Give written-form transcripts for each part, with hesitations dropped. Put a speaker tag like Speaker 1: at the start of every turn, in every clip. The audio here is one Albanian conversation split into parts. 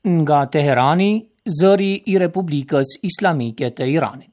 Speaker 1: Nga Teherani, zëri I Republikës Islamike të Iranit.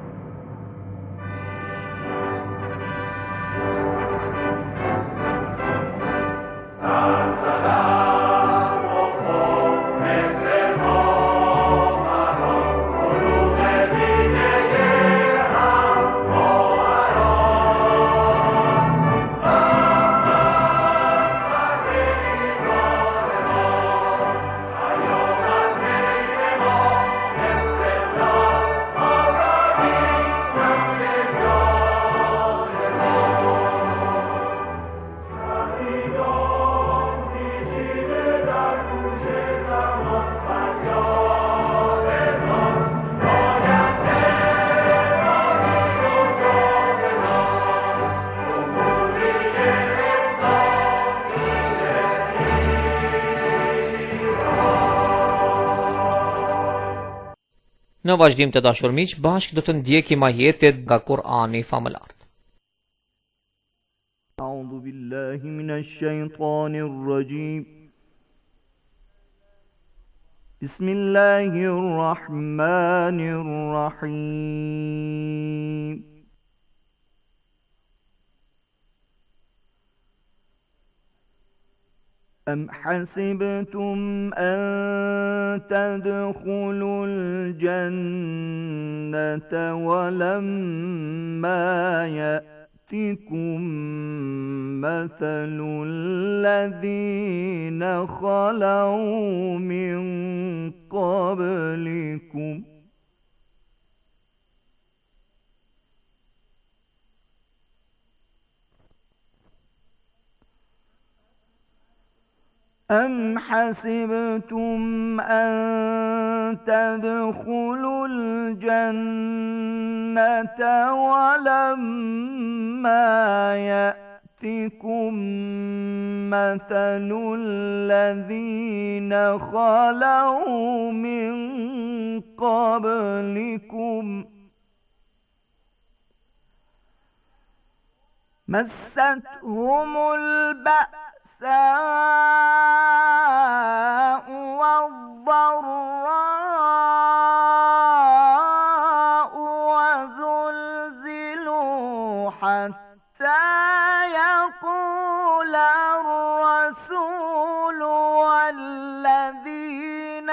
Speaker 2: Në vazhdim të dashur miq, bashkë do të ndjekim ajetet nga Kur'ani famëlart.
Speaker 3: A'udhu billahi minash shaitanir rajim. Bismillahir rahmanir rahim. أم حسبتم أن تدخلوا الجنة ولما يأتكم مثل الذين خلوا من قبلكم أم حسبتم أن تدخلوا الجنة ولما يأتكم مثل الذين خلوا من قبلكم مستهم البأساء والضراء وزلزلوا حتى يقول الرسول والذين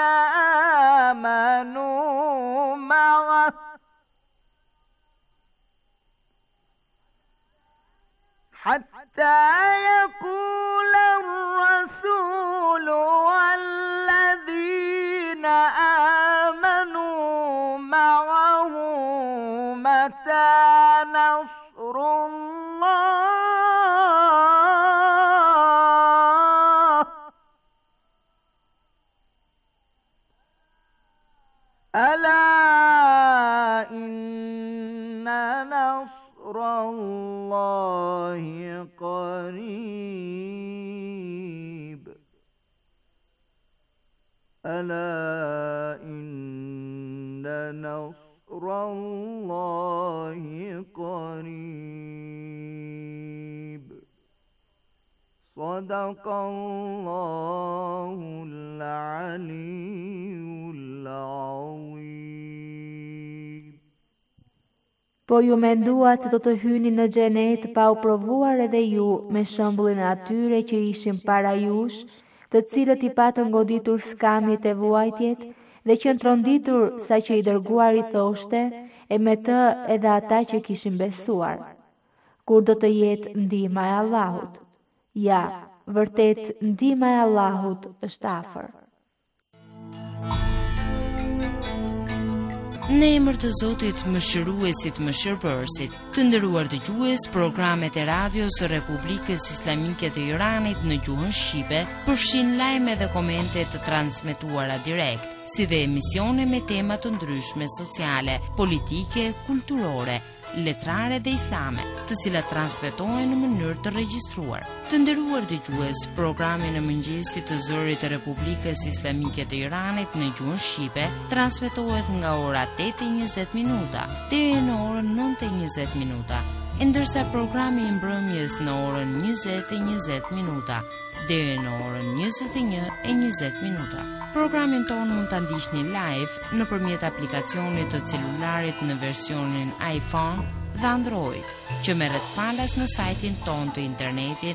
Speaker 3: آمنوا معه حتى يقول الرسول والذين آمنوا معه متى نصر الله ألا إن نصر الله قريب ألا إن نصر الله قريب صدق الله العلي العظيم.
Speaker 4: Po ju menduat se do të hyni në xhenet pa u provuar edhe ju me shembullin e atyre që ishin para jush, të cilët I patën goditur skamjet e vuajtjet dhe që tronditur sa që I dërguari thoshte, e me të edhe ata që kishin besuar. Kur do të jetë ndihma e Allahut? Ja, vërtet ndihma e Allahut është afër.
Speaker 5: Në emër të Zotit Mëshiruesit Mëshirbërësit, të nderuar dëgjues, programet e radios së Republikës Islamike të Iranit në gjuhën shqipe përfshin lajme dhe komente të transmetuara direkt, si dhe emisione me tema të ndryshme sociale, politike, kulturore, letrare dhe islame, të cilat transmetohen në mënyrë të regjistruar. Të nderuar dëgjues, programi në mëngjesit të zërit të Republikës Islamike të Iranit në gjuhën shqipe transmetohet nga ora 8:20 deri në orën 9:20. ndërsa programi i mbrëmjes në orën 20:20 minuta deri në orën 21:20 minuta. Programin ton mund ta ndiqni live nëpërmjet aplikacionit të celularit në versionin iPhone dhe Android, që merret falas në sajtin ton të internetit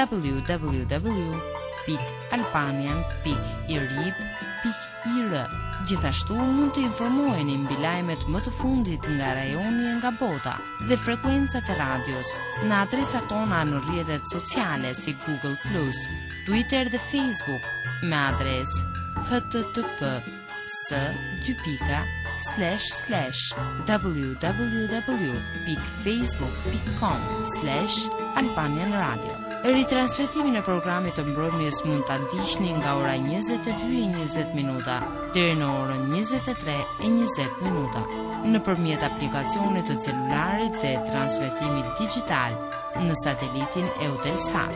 Speaker 5: www.albanian.irib.ir. Gjithashtu mund të informoheni mbi lajmet më të fundit nga rajoni e nga bota dhe frekuencat e radios në adresat tona në rrjetet sociale si Google+, Twitter dhe Facebook me adresë http://www.facebook.com/Albanian Radio. Ritransmetimin e programit të mbrëmjes mund ta ndiqni nga ora 22:20 minuta deri në orën 23:20 minuta nëpërmjet aplikacionit të celularit dhe transmetimit digjital në satelitin Eutelsat.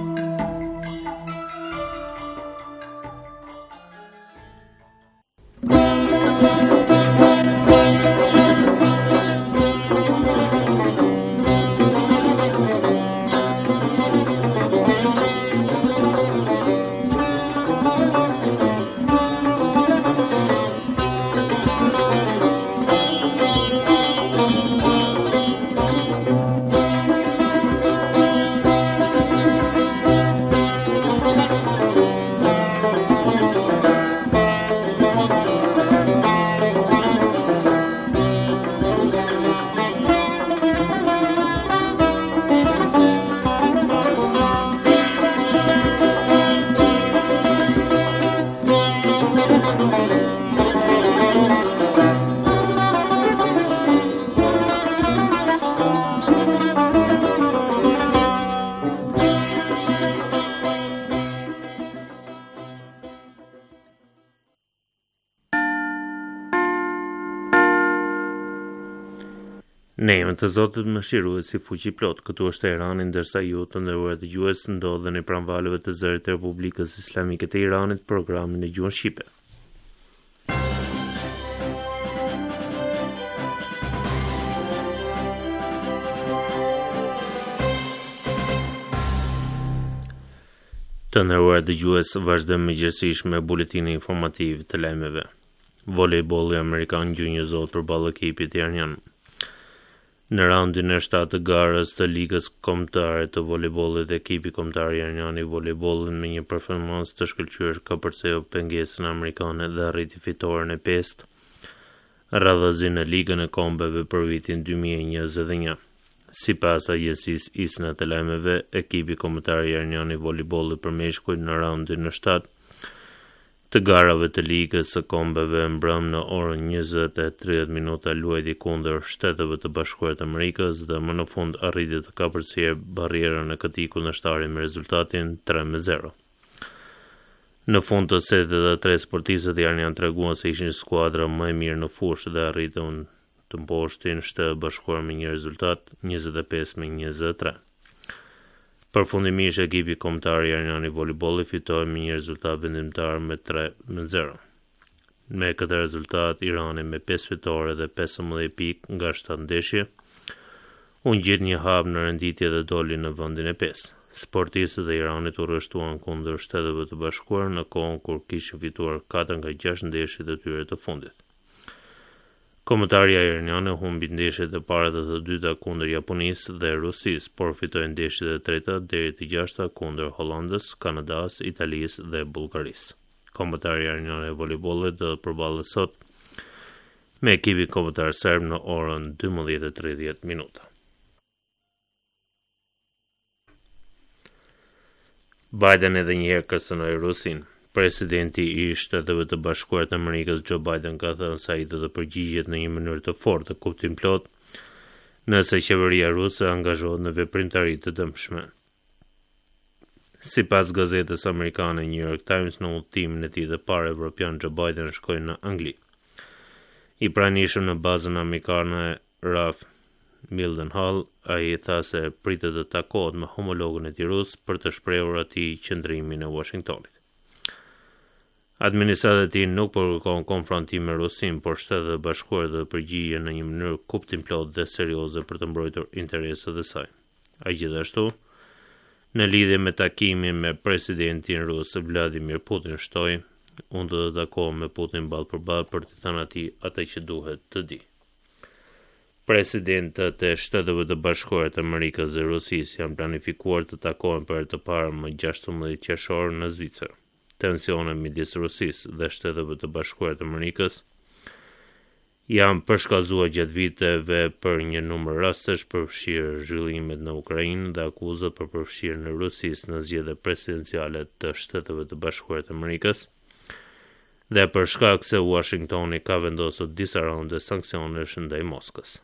Speaker 6: Ne jemi të Zotit mëshiruesi fuqi plot, këtu është Irani, ndërsa ju të nderuar dëgjues ndodheni pranë valëve të zërit të Republikës Islamike të Iranit, programin e gjuhën shqipe. Të nderuar dëgjues, vazhdojmë mëngjesisht me buletinin informativ të lajmeve. Volejbolli amerikan gjunjëzohet përballë ekipit iranian. Në raundin e 7 të garës të ligës kombëtare të volejbollit, ekipi kombëtar iranian i volejbollit me një performancë të shkëlqyer ka përcjell pengesën amerikane dhe arriti fitoren e 5 radhazi në ligën e kombeve për vitin 2021. Sipas agjencisë ISNA të lajmeve, ekipi kombëtar iranian i volejbollit për meshkuj në raundin e 7 të garave të ligës së kombeve mbrëm në orën 20:30 luajti kundër Shteteve të Bashkuara të Amerikës dhe më në fund arriti të kapërcyer barrierën e këtij kundërshtari me rezultatin 3-0. Në fund të setit dhe 3 sportistët iranian treguan se ishin skuadra më e mirë në fushë dhe arritën të mposhtin Shtetet Bashkuara me një rezultat 25-23. Përfundimisht ekipi kombëtar iranian i volejbollit fitoi me një rezultat vendimtar me 3-0. Me këtë rezultat, Irani me 5 fitore dhe 15 pikë nga 7 ndeshje, u ngjit një hap në renditje dhe doli në vendin e 5. Sportistët e Iranit u rreshtuan kundër Shteteve të Bashkuara në kohën kur kishin fituar 4 nga 6 ndeshjet e tyre të fundit. Kombëtarja iraniane humbi ndeshjet e para dhe të dyta kundër Japonisë dhe Rusisë, por fitoi ndeshjet e treta deri të 6 kundër Hollandës, Kanadas, Italisë dhe Bullgarisë. Kombëtarja iraniane e volejbollit do të përballet sot me ekipin kombëtar serb në orën 12:30. Biden edhe një herë kërcënoi Rusinë. Presidenti i Shteteve të Bashkuara të Amerikës Joe Biden ka thënë se ai do të përgjigjet në një mënyrë të fortë të kuptim plot nëse qeveria ruse angazhohet në veprimtari të dëmshme. Sipas gazetës amerikane New York Times, në udhëtimin e tij të parë evropian, Joe Biden shkoi në Angli. I pranishëm në bazën amerikane Ralph Mildenhall, ai tha se pritet të takohet me homologun e tij rus për të shprehur atij qëndrimin e Washingtonit. Administrata e tij nuk përkërkon konfrontim me Rusin, por Shtetet e Bashkuara do të përgjigjen në një mënyrë kuptimplot dhe serioze për të mbrojtur interesat e saj. Ai gjithashtu, në lidhje me takimin me presidentin rus Vladimir Putin, shtoi, unë do të takohem me Putin ballë për ballë për të thënë atij atë që duhet të di. Presidentët e Shteteve të Bashkuara të Amerikës dhe Rusisë janë planifikuar të takohen për të parë më 16 qershor në Zvicër. Tensionet midis Rusisë dhe Shteteve të Bashkuara të Amerikës janë përshkallëzuar gjatë viteve për një numër rastesh përfshirë zhvillimet në Ukrainë dhe akuzat për përfshirjen e Rusisë në zgjedhjet presidenciale të Shteteve të Bashkuara të Amerikës dhe për shkak se Washingtoni ka vendosur disa raunde sanksionesh ndaj Moskës.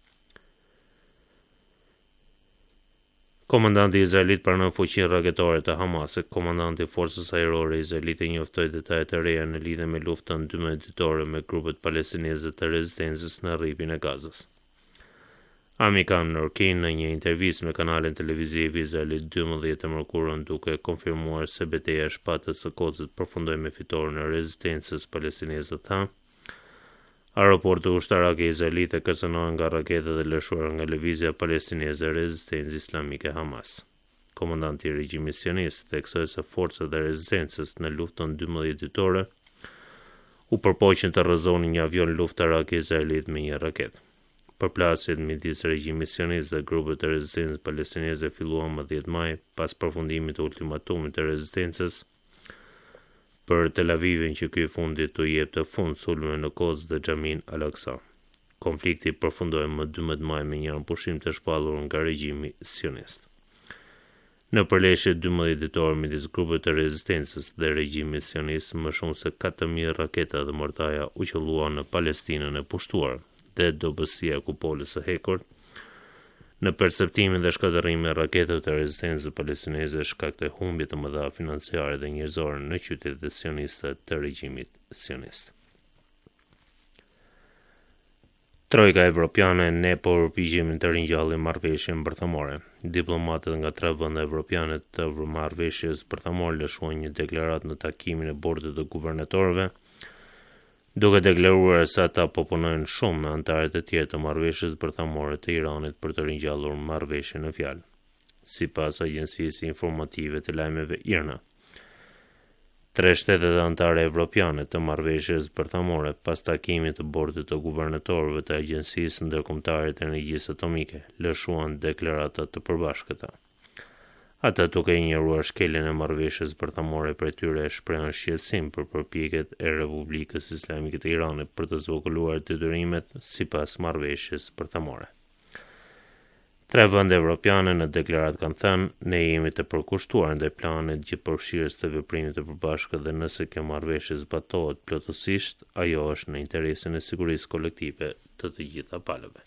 Speaker 6: Komandanti i Izraelit pranon fuqinë raketore të Hamasit. Komandanti i Forcës Ajrore Izraelite njoftoi detajet e reja në lidhje me luftën 12 ditore me grupet palestineze të rezistencës në rripin e Gazës. Amikam Norkin në një intervistë me kanalin televiziv i Izraelit 12 mërkurën duke konfirmuar se betejë e shpatës së Kozit përfundoi me fitoren e rezistencës palestineze tha. Aeroporti ushtarak i Izraelit kërcënohen nga raketet e lëshuara nga lëvizja palestineze e rezistencës islamike Hamas. Komandanti i regjimit sionist theksoi se forcat e rezistencës në luftën 12 ditore u përpoqën të rrëzonin një avion luftarak i Izraelit me një raketë. Përplasjet midis regjimit sionist dhe grupet të rezistencës palestineze filluan më 10 maj pas përfundimit të ultimatumit të rezistencës për Tel Avivin që ky fundit të jepte fund sulme në Kozë dhe Xhamin Al-Aqsa. Konflikti përfundoi më 12 maj me një pushim të shpallur nga regjimi sionist. Në përleshje 12 ditore midis grupeve të rezistencës dhe regjimit sionist, më shumë se 4.000 raketa dhe mortaja u qelluan në Palestinën e pushtuar dhe dobësia e kupolës së hekur. Në perceptimin dhe shkatërimin e raketave të rezistencës palestineze shkaktoi humbje të mëdha financiare dhe njerëzore në qytetet sioniste të regjimit sionist. Trojka evropiane ne po përpiqemi të ringjallin marrëveshjen bërthamore. Diplomatët nga 3 vende evropiane të marrëveshjes bërthamore lëshuan një deklaratë në takimin e bordit të guvernatorëve, duke deklaruar se ata po punojnë shumë me anëtarët e tjerë të marrëveshjes bërthamore të Iranit për të ringjallur marrëveshjen në fjalë. Sipas agjencisë informative të lajmeve IRNA, 3 shtetet anëtare evropiane të marrëveshjes bërthamore pas takimit të bordit të guvernatorëve të Agjencisë Ndërkombëtare të Energjisë Atomike lëshuan deklarata të përbashkëta. Ata duke injoruar shkeljen e marrëveshjes bërthamore për tyre shprehën shqetësim për përpjekjet e Republikës Islamike të Iranit për të zvogëluar detyrimet sipas marrëveshjes bërthamore. 3 vende evropiane në deklaratë kanë thënë, ne jemi të përkushtuar ndaj planit gjithëpërfshirës të veprimit të përbashkët dhe nëse kjo marrëveshje zbatohet plotësisht, ajo është në interesin e sigurisë kolektive të të gjitha palëve.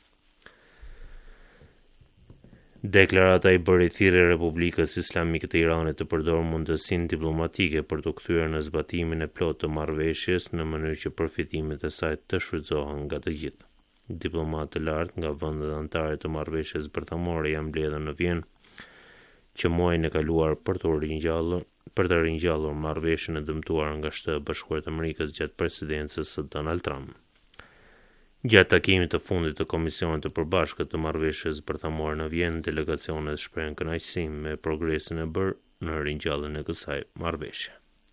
Speaker 6: Deklarata i bëri thirrje Republikës Islamike të Iranit të përdorë mundësinë diplomatike për të kthyer në zbatimin e plotë të marrëveshjes në mënyrë që përfitimet e saj të shfrytëzohen nga të gjithë. Diplomatë të lartë nga vendet anëtare të marrëveshjes bërthamore janë mbledhur në Vjenë që muajin e kaluar për të ringjallur marrëveshjen e dëmtuar nga Shtetet e Bashkuara të Amerikës gjatë presidencës së Donald Trump. Gjatë takimit të fundit të Komisionit të Përbashkët të Marrëveshjes Bërthamore në Vjenë, delegacionet shprehen kënaqësi me progresin e bërë në ringjalljen e kësaj marrëveshje.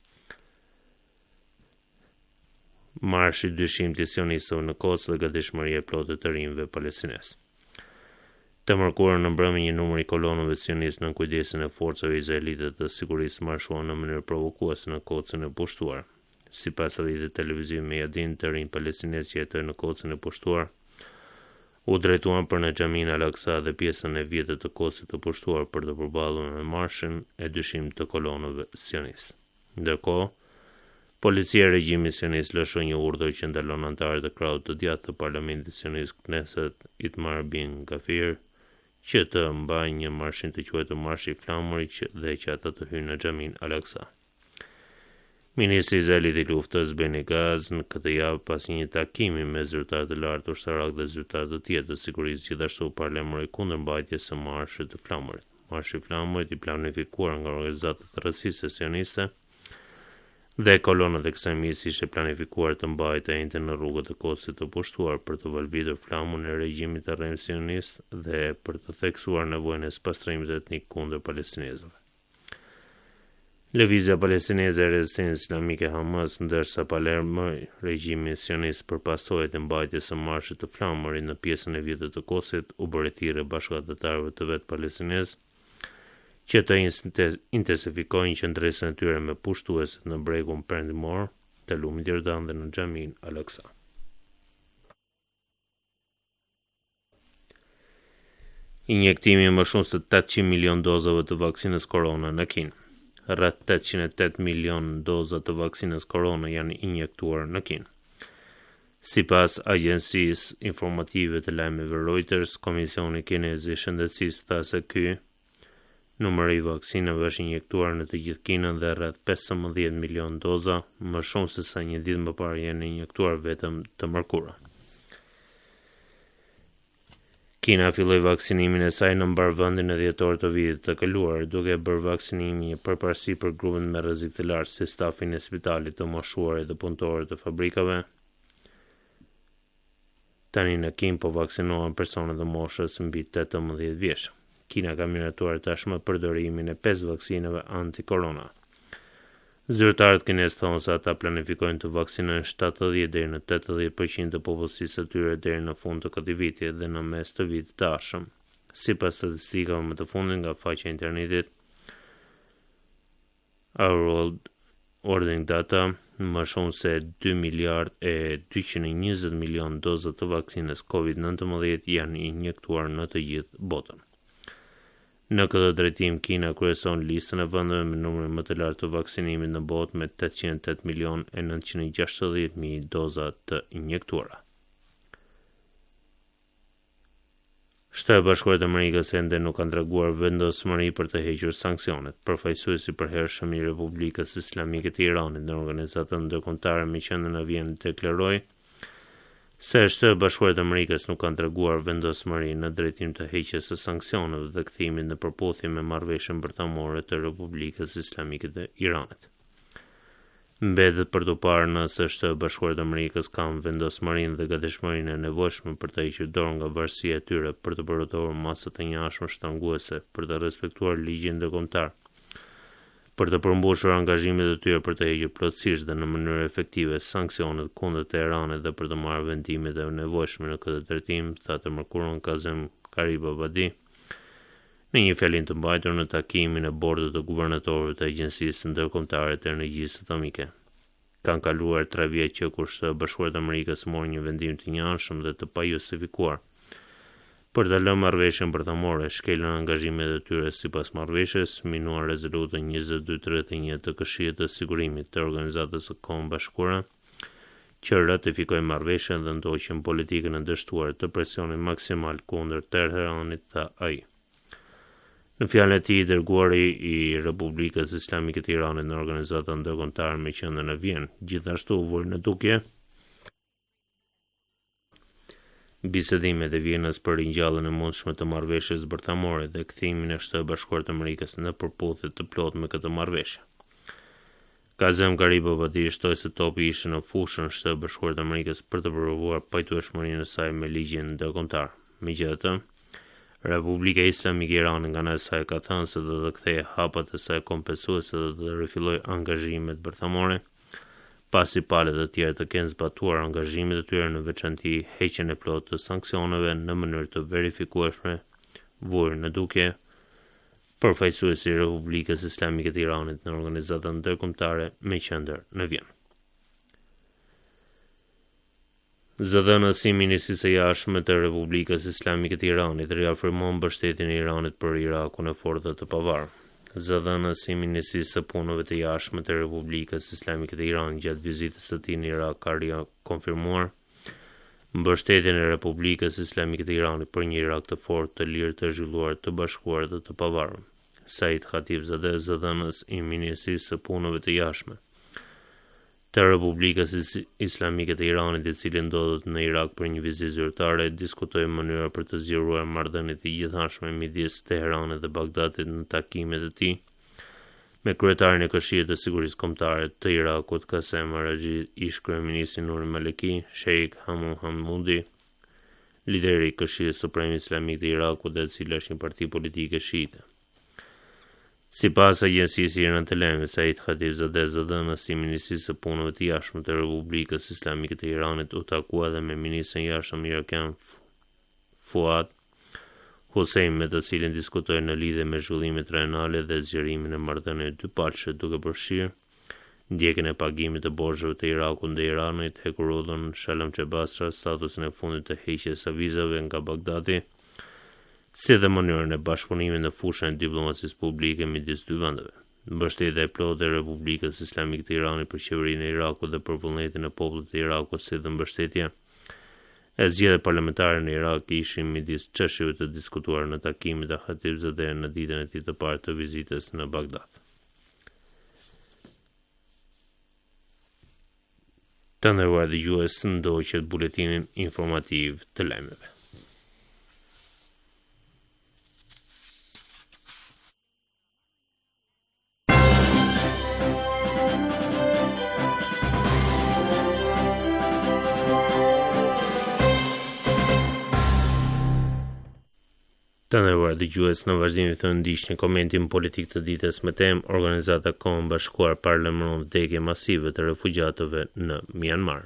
Speaker 6: Marshi dyshimit sionistëve në Kosovë dhe gatishmëria e plotë të rinjve palestinesë. Të mërkurën në mbrëmje një numër i kolonëve sionistë në kujdesin e forcave izraelite të sigurisë marshuan në mënyrë provokuese në Kosovën e pushtuar. Sipas rrjetit televiziv Mejadin, të rinj palestinezë që jetojnë në Kosovën e pushtuar u drejtuan për në Xhamin Al-Aqsa dhe pjesën e vjetër të Kosovës të pushtuar për të përballur me marshin e dyshimit të kolonëve sionistë. Ndërkohë, policia e regjimit sionist lëshoi një urdhër që ndalon anëtarët e krahut të djathtë të parlamentit sionist Knesset Itamar bin Gvir që të mbajnë një marshin të quajtur Marshi i Flamurit dhe që ata të hyjnë në Xhamin Al-Aqsa. Ministri i Izraelit i luftës Benny Gantz në këtë javë pas një takimi me zyrtar të lartë ushtarak dhe zyrtar të tjerë të sigurisë gjithashtu parlemoroi kundër mbajtjes së Marshit të Flamurit. Marshi i Flamurit i planifikuar nga organizatat rrësisë sioniste dhe kolonat ekstremistë ishte planifikuar të mbajtej në rrugët e Kosit të pushtuar për të valbitur flamën e regjimit të rrem sionist dhe për të theksuar nevojën e pastrimit etnik kundër palestinezëve. Lëvizja palestineze e rezistencës islamike Hamas ndërsa palermoi regjimin sionist për pasojat e mbajtjes së marshit të flamërit në pjesën e vjetër të Kosit, u bërë thirrje bashkëdhëtarëve të vet palestinezë që të intensifikojnë qëndresën e tyre me pushtuesit në bregun perëndimor të lumit Jordan dhe në xhamin Al-Aqsa. Injektimi më shumë se 800 milion dozave të vaksinës korona në Kinë. Rreth 808 milion doza të vaksinës korona janë injektuar në Kinë. Sipas agjencisë informative të lajmeve Reuters, Komisioni Kinez i Shëndetësisë tha se ky numri i vaksinave është injektuar në të gjithë Kinën dhe rreth 15 milion doza, më shumë se sa një ditë më parë janë injektuar vetëm të mërkura. Kina filloi vaksinimin e saj në mbarvendin e dhjetor të vitit të kaluar, duke bërë vaksinimin një përparësi për grupin me rrezik të lartë si stafin e spitalit, të moshuarit dhe punëtorët të fabrikave. Tani në Kinë po vaksinohen personat të moshës mbi 18 vjeç. Kina ka miratuar tashmë përdorimin e 5 vaksinave anti-korona. Zyrtarët kinez thonë se ata planifikojnë të vaksinojnë 70 deri në 80% të popullsisë së tyre deri në fund të këtij viti dhe në mes të vitit të ardhshëm. Sipas statistikave më të fundit nga faqja e internetit Our World Ordering Data, më shumë se 2 miliard e 220 milion doza të vaksinës COVID-19 janë injektuar në të gjithë botën. Në këtë drejtim, Kina kryeson listën e vendeve me numrin më të lartë të vaksinimit në botë me 808 milion e 960 mijë doza të injektuara. Shtetet e Bashkuara të Amerikës ende nuk kanë treguar vendosmëri për të hequr sanksionet. Përfaqësuesi i përhershëm i Republikës Islamike të Iranit në organizatën ndërkombëtare me qendrën në Vjenë deklaroi se Shtetet e Bashkuara të Amerikës nuk kanë treguar vendosmëri në drejtim të heqjes së sanksioneve dhe kthimit në përputhje me marrëveshjen bërtamore të Republikës Islamike të Iranit. Mbetet për të parë nëse Shtetet e Bashkuara të Amerikës kanë vendosmërinë dhe gatishmërinë e nevojshme për të hequr dorë nga varësia e tyre për të përdorur masa të njëjtshme shtanguese për të respektuar ligjin ndërkombëtar, për të përmbushur angazhimet e tyre për të hequr plotësisht dhe në mënyrë efektive sanksionet kundër Teheranit dhe për të marrë vendimet e nevojshme në këtë drejtim, tha të mërkurën Kazem Garibabadi në një fjalë të mbajtur në takimin e bordit të guvernatorëve të Agjencisë Ndërkombëtare të Energjisë Atomike. Kanë kaluar 3 vjet që kur Shtetet e Bashkuara të Amerikës morën një vendim të njëanshëm dhe të pajustifikuar për të lënë marrëveshjen bërtamore, shkelën angazhimet e tyre sipas marrëveshjes, minuan rezolutën 2231 të Këshillit të Sigurimit të Organizatës së Kombeve Bashkuara, që ratifikoi marrëveshjen dhe ndoqën politikën e dështuar të presionit maksimal kundër Teheranit, tha ai. Në fjalën e tij, dërguari i Republikës Islamike të Iranit në organizatën ndërkombëtare me qendrën në Vjenë, gjithashtu u vuri në dukje bisedimet e Vjenës për ringjalljen e mundshme të marrëveshjes bërtamore dhe kthimin e Shtetit Bashkuar të Amerikës në përputhje të plotë me këtë marrëveshje. Kazem Garibabadi shtoi se topi ishte në fushën e Shtetit Bashkuar të Amerikës për të provuar pajtueshmërinë e saj me ligjin ndërkombëtar. Megjithatë, Republika Islamike e Iranit nga ana e saj ka thënë se do të kthejë hapat e saj kompensuese dhe do të rifillojë angazhimet bërtamore, pasi palët e tjera të kenë zbatuar angazhimet e tyre, në veçanti heqjen e plotë të sanksioneve në mënyrë të verifikueshme, vuri në dukje përfaqësuesi i Republikës Islamike të Iranit në organizatën ndërkombëtare me qendër në Vjenë. Zëdhënësi i Ministrisë së Jashtme të Republikës Islamike të Iranit riafirmon mbështetjen e Iranit për Irakun e fortë të pavarur. Zëdhënësi i Ministrisë së Punëve të Jashtme të Republikës Islamike të Iranit gjatë vizitës së tij në Irak ka konfirmuar mbështetjen e Republikës Islamike të Iranit për një Irak të fortë, të lirë, të zhvilluar, të bashkuar dhe të pavarur. Said Khatibzadeh, zëdhënës i Ministrisë së Punëve të Jashtme të Republikës Islamike të Iranit, i cili ndodhet në Irak për një vizitë zyrtare, diskutoi mënyra për të zgjeruar marrëdhëniet e gjithënshme midis Teheranit dhe Bagdadit në takimet e tij me kryetarin e Këshillit të Sigurisë Kombëtare të Irakut Qasem Araxhi, ish kryeministri Nuri Maliki, Sheikh Hamudi, lideri i Këshillit Suprem Islamik të Irakut, e cila është një parti politike shiite. Sipas agjencisë irane të lajmeve, Said Khatibzadeh zëdhënës i Ministrisë së Punëve të Jashtme të Republikës Islamike të Iranit u takua dhe me ministrin e jashtëm irakian Fuad Hussein, me të cilin diskutojnë në lidhje me zhvillimet rajonale dhe zgjerimin e marrëdhënieve dypalçe, duke përfshirë ndjekjen e pagimit të borxheve të Irakut dhe Iranit, hekurudhën Shalom Çebasra, statusin e fundit të heqjes së vizave nga Bagdadi, si dhe mënyrën e bashkëpunimit në fushën e diplomacisë publike midis dy vendeve. Mbështetja e plotë e Republikës Islamike të Iranit për qeverinë e Irakut dhe për vullnetin e popullit të Irakut, si dhe mbështetja e zgjedhjeve parlamentare në Irak ishin midis çështjeve të diskutuara në takimin e Khatibzadeh në ditën e tij të parë të vizitës në Bagdad. Të nderuar dëgjues, ndoqët buletinin informativ të lajmeve. Të nderuar dëgjues, në vazhdim të ndiqni komentin politik të ditës me temë Organizata e Kombeve Bashkuar paralajmëron vdekje masive të refugjatëve në Myanmar.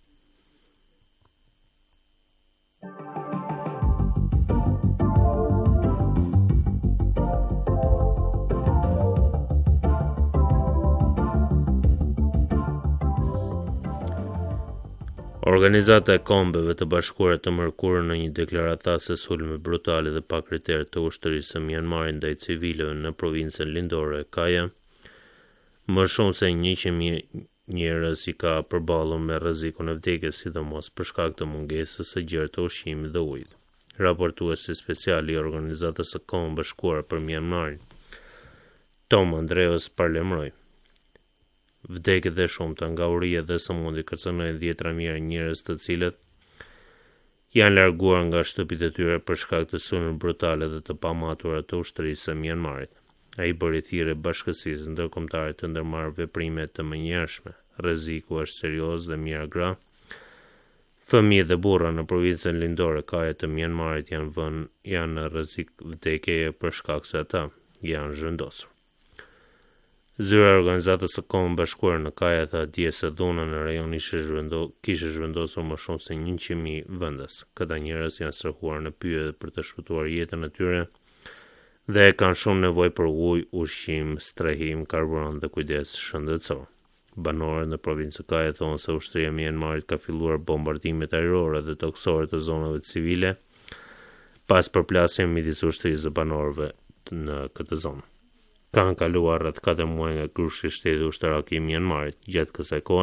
Speaker 6: Organizata e Kombeve të Bashkuara të mërkurën në një deklaratë tha se sulme brutale dhe pa kriter të ushtrisë së Myanmarit ndaj civilëve në provincën lindore e Kaya, më shumë se 100.000 njerëz i ka përballur me rrezikun e vdekjes, sidomos për shkak të mungesës së gjerë të ushqimit dhe ujit. Raportuesi special i Organizatës së Kombeve Bashkuara për Myanmarin, Tom Andreas, parlemroi vdekjet e shumta nga uria dhe sëmundje kërcënojnë 10.000 njerëz, të cilët janë larguar nga shtëpitë e tyre për shkak të sulmeve brutale dhe të pamatura të ushtrisë së Myanmarit. Ai bëri thirrje bashkësisë ndërkombëtare të ndërmarrë veprime të menjëhershme. Rreziku është serioz dhe mijëra gra, fëmijë dhe burra në provincën lindore Kaya të Myanmarit janë në rrezik vdekjeje për shkak se ata janë zhvendosur. Zyra e Organizatës së Kombeve Bashkuara në Kaya tha dje se dhuna në rajon kishte zhvendosur më shumë se 100.000 vendas. Këta njerëz janë strehuar në pyetje për të shpëtuar jetën e tyre dhe kanë shumë nevojë për ujë, ushqim, strehim, karburant dhe kujdes shëndetësor. Banorët në provincën Kaya thonë se ushtria e Myanmarit ka filluar bombardimet ajrore dhe toksore të zonave civile pas përplasjes midis ushtrisë dhe banorëve në këtë zonë. Kanë kaluar rreth 4 muaj nga kryqëzimi i shtetit ushtarak i Myanmarit. Gjatë kësaj kohe,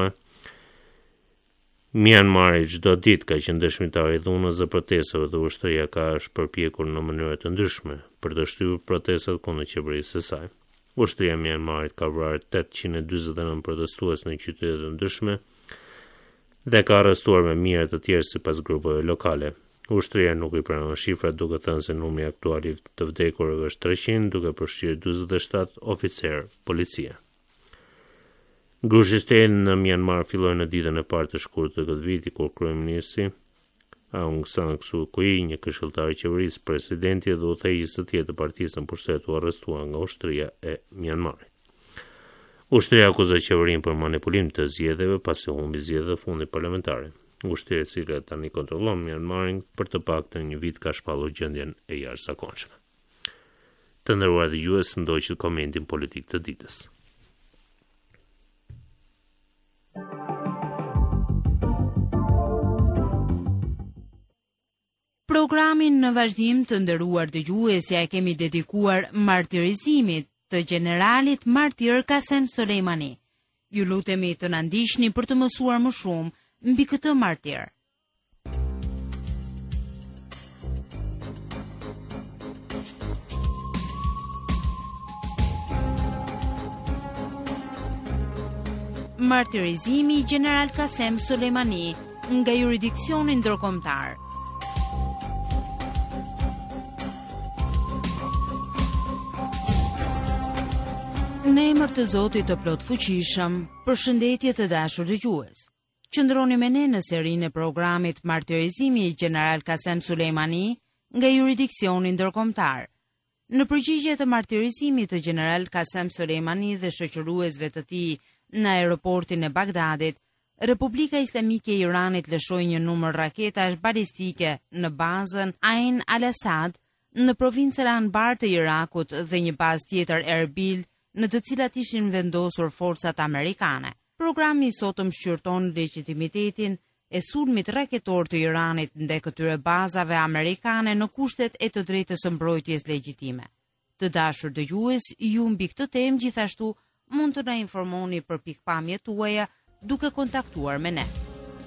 Speaker 6: Myanmari çdo ditë ka qenë dëshmitar i dhunës dhe protestave dhe ushtria ka shpërpjekur në mënyra të ndryshme për të shtypur protestat kundër qeverisë së saj. Ushtria e Myanmarit ka vrarë 849 protestues në qytete të ndryshme dhe ka arrestuar me mijëra të tjerë sipas grupeve lokale. Ushtria nuk i pranon shifrat, duke thënë se numri aktual i të vdekurve është 300, duke përfshirë 47 oficerë policie. Grushi i shtetit në Myanmar filloi në ditën e parë të shkurtër të këtij viti, kur kryeministri Aung San Suu Kyi, një këshilltar i qeverisë, presidenti dhe udhëheqës së tjetër të partisë në pushtet u arrestuan nga ushtria e Myanmarit. Ushtria akuzoi qeverinë për manipulim të zgjedhjeve pasi humbi zgjedhjet e fundit parlamentare. Ushtria e cila tani kontrollon Myanmarin për të paktën një vit ka shpallur gjendjen e jashtëzakonshme. Të nderuar dëgjues, ndoqët komentin politik të ditës.
Speaker 5: Programin në vazhdim, të nderuar dëgjues, ja e kemi dedikuar martirizimit të generalit martir Qasem Soleimani. Ju lutemi të na ndiqni për të mësuar më shumë mbi këtë martir. Martirizimi i General Qasem Soleimani nga juridiksioni ndërkombëtar. Në emër të Zotit të plot fuqishëm, përshëndetje të dashur dëgjues. Qëndroni me ne në serinë e programit Martirizimi i General Kasem Sulejmani nga jurisdiksioni ndërkombëtar. Në përgjigje të martirizimit të General Kasem Sulejmani dhe shoqëruesve të tij në aeroportin e Bagdadit, Republika Islamike e Iranit lëshoi një numër raketash balistike në bazën Ain al-Asad në provincën Anbar të Irakut dhe një bazë tjetër Erbil, në të cilat ishin vendosur forcat amerikane. Programi i sotëm shqyrton legitimitetin e sulmit raketor të Iranit ndaj këtyre bazave amerikane në kushtet e të drejtës së mbrojtjes legjitime. Të dashur dëgjues, ju mbi këtë temë gjithashtu mund të na informoni për pikpamjet tuaja duke kontaktuar me ne.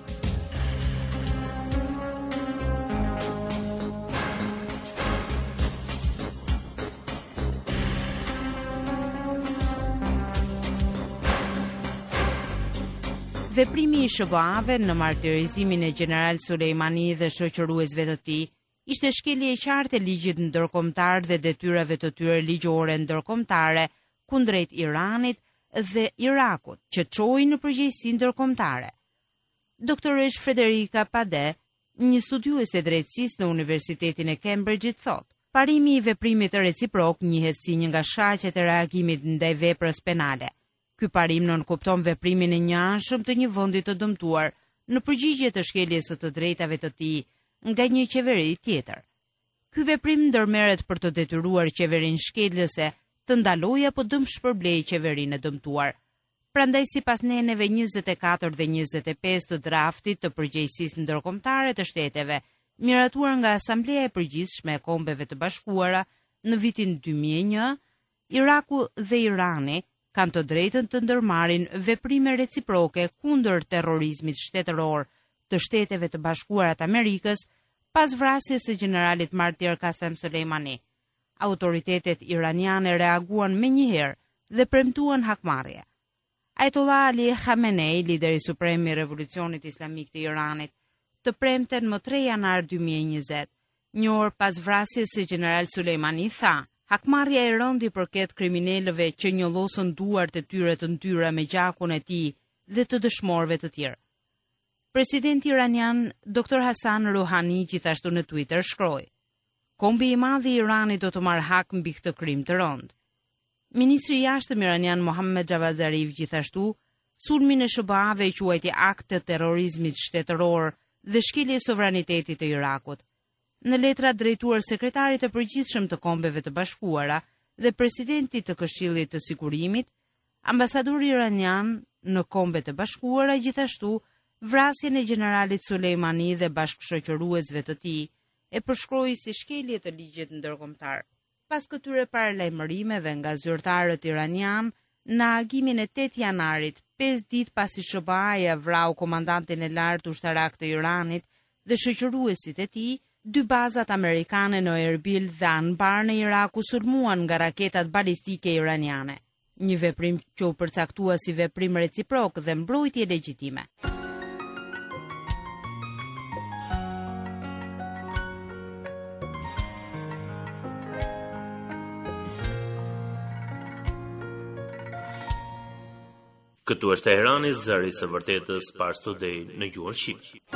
Speaker 5: Veprimi i SBA-ve në martirizimin e General Sulejmani dhe shoqëruesve të tij ishte shkelje e qartë e ligjit ndërkombëtar dhe detyrave të tyre ligjore ndërkombëtare kundrejt Iranit dhe Irakut, që çojnë në përgjegjësi ndërkombëtare. Doktoresh Federica Pade, një studiuese drejtësisë në Universitetin e Cambridge-it thotë: parimi i veprimit reciprok njihet si një nga shkaqet e reagimit ndaj veprës penale. Ky parim nënkupton veprimin e njëanshëm të një vendi të dëmtuar në përgjigje të shkeljes së të drejtave të tij nga një qeveri tjetër. Ky veprim ndërmerret për të detyruar qeverinë shkelëse të ndalojë apo dëmshpërblejë qeverinë e dëmtuar. Prandaj sipas neneve 24 dhe 25 të draftit të përgjegjësisë ndërkombëtare të shteteve, miratuar nga Asambleja e Përgjithshme e Kombeve të Bashkuara në vitin 2001, Iraku dhe Irani kanë të drejtën të ndërmarrin veprime reciproke kundër terrorizmit shtetëror të Shteteve të Bashkuara të Amerikës pas vrasjes së generalit martir Kasem Sulejmani. Autoritetet iraniane reaguan menjëherë dhe premtuan hakmarrje. Ayatollah Ali Khamenei, lideri suprem i Revolucionit Islamik të Iranit, të premten më 3 janar 2020, një orë pas vrasjes së general Sulejmani, tha: hakmarrja e rëndi përket kriminalëve që njollosën duart e tyre të ndyra me gjakun e tij dhe të dëshmorëve të tjerë. Presidenti iranian Dr. Hasan Rouhani gjithashtu në Twitter shkroi: kombi i madh i Iranit do të marrë hak mbi këtë krim të rënd. Ministri i jashtëm iranian Mohammad Javad Zarif gjithashtu sulmin e SBA-ve e quajti akt të terrorizmit shtetëror dhe shkelje sovranitetit të Irakut. Në letra drejtuar sekretarit të përgjithshëm të Kombeve të Bashkuara dhe presidentit të Këshillit të Sigurimit, ambasadori iranian në Kombet e Bashkuara gjithashtu vrasjen e generalit Sulejmani dhe bashkëshoqëruesve të tij e përshkroi si shkelje të ligjit ndërkombëtar. Pas këtyre paralajmërimeve nga zyrtarët iranian, në agimin e 8 janarit, 5 ditë pasi SBA-ja vrau komandantin e lartë ushtarak të Iranit dhe shoqëruesit e tij, 2 bazat amerikane në Erbil dhe Anbar në Irak u sulmuan nga raketat balistike iraniane. Një veprim që u përcaktua si veprim reciprok dhe mbrojtje legjitime.
Speaker 6: Këtu është Teherani, zëri së vërtetës, Pars Today në gjuhën shqipe.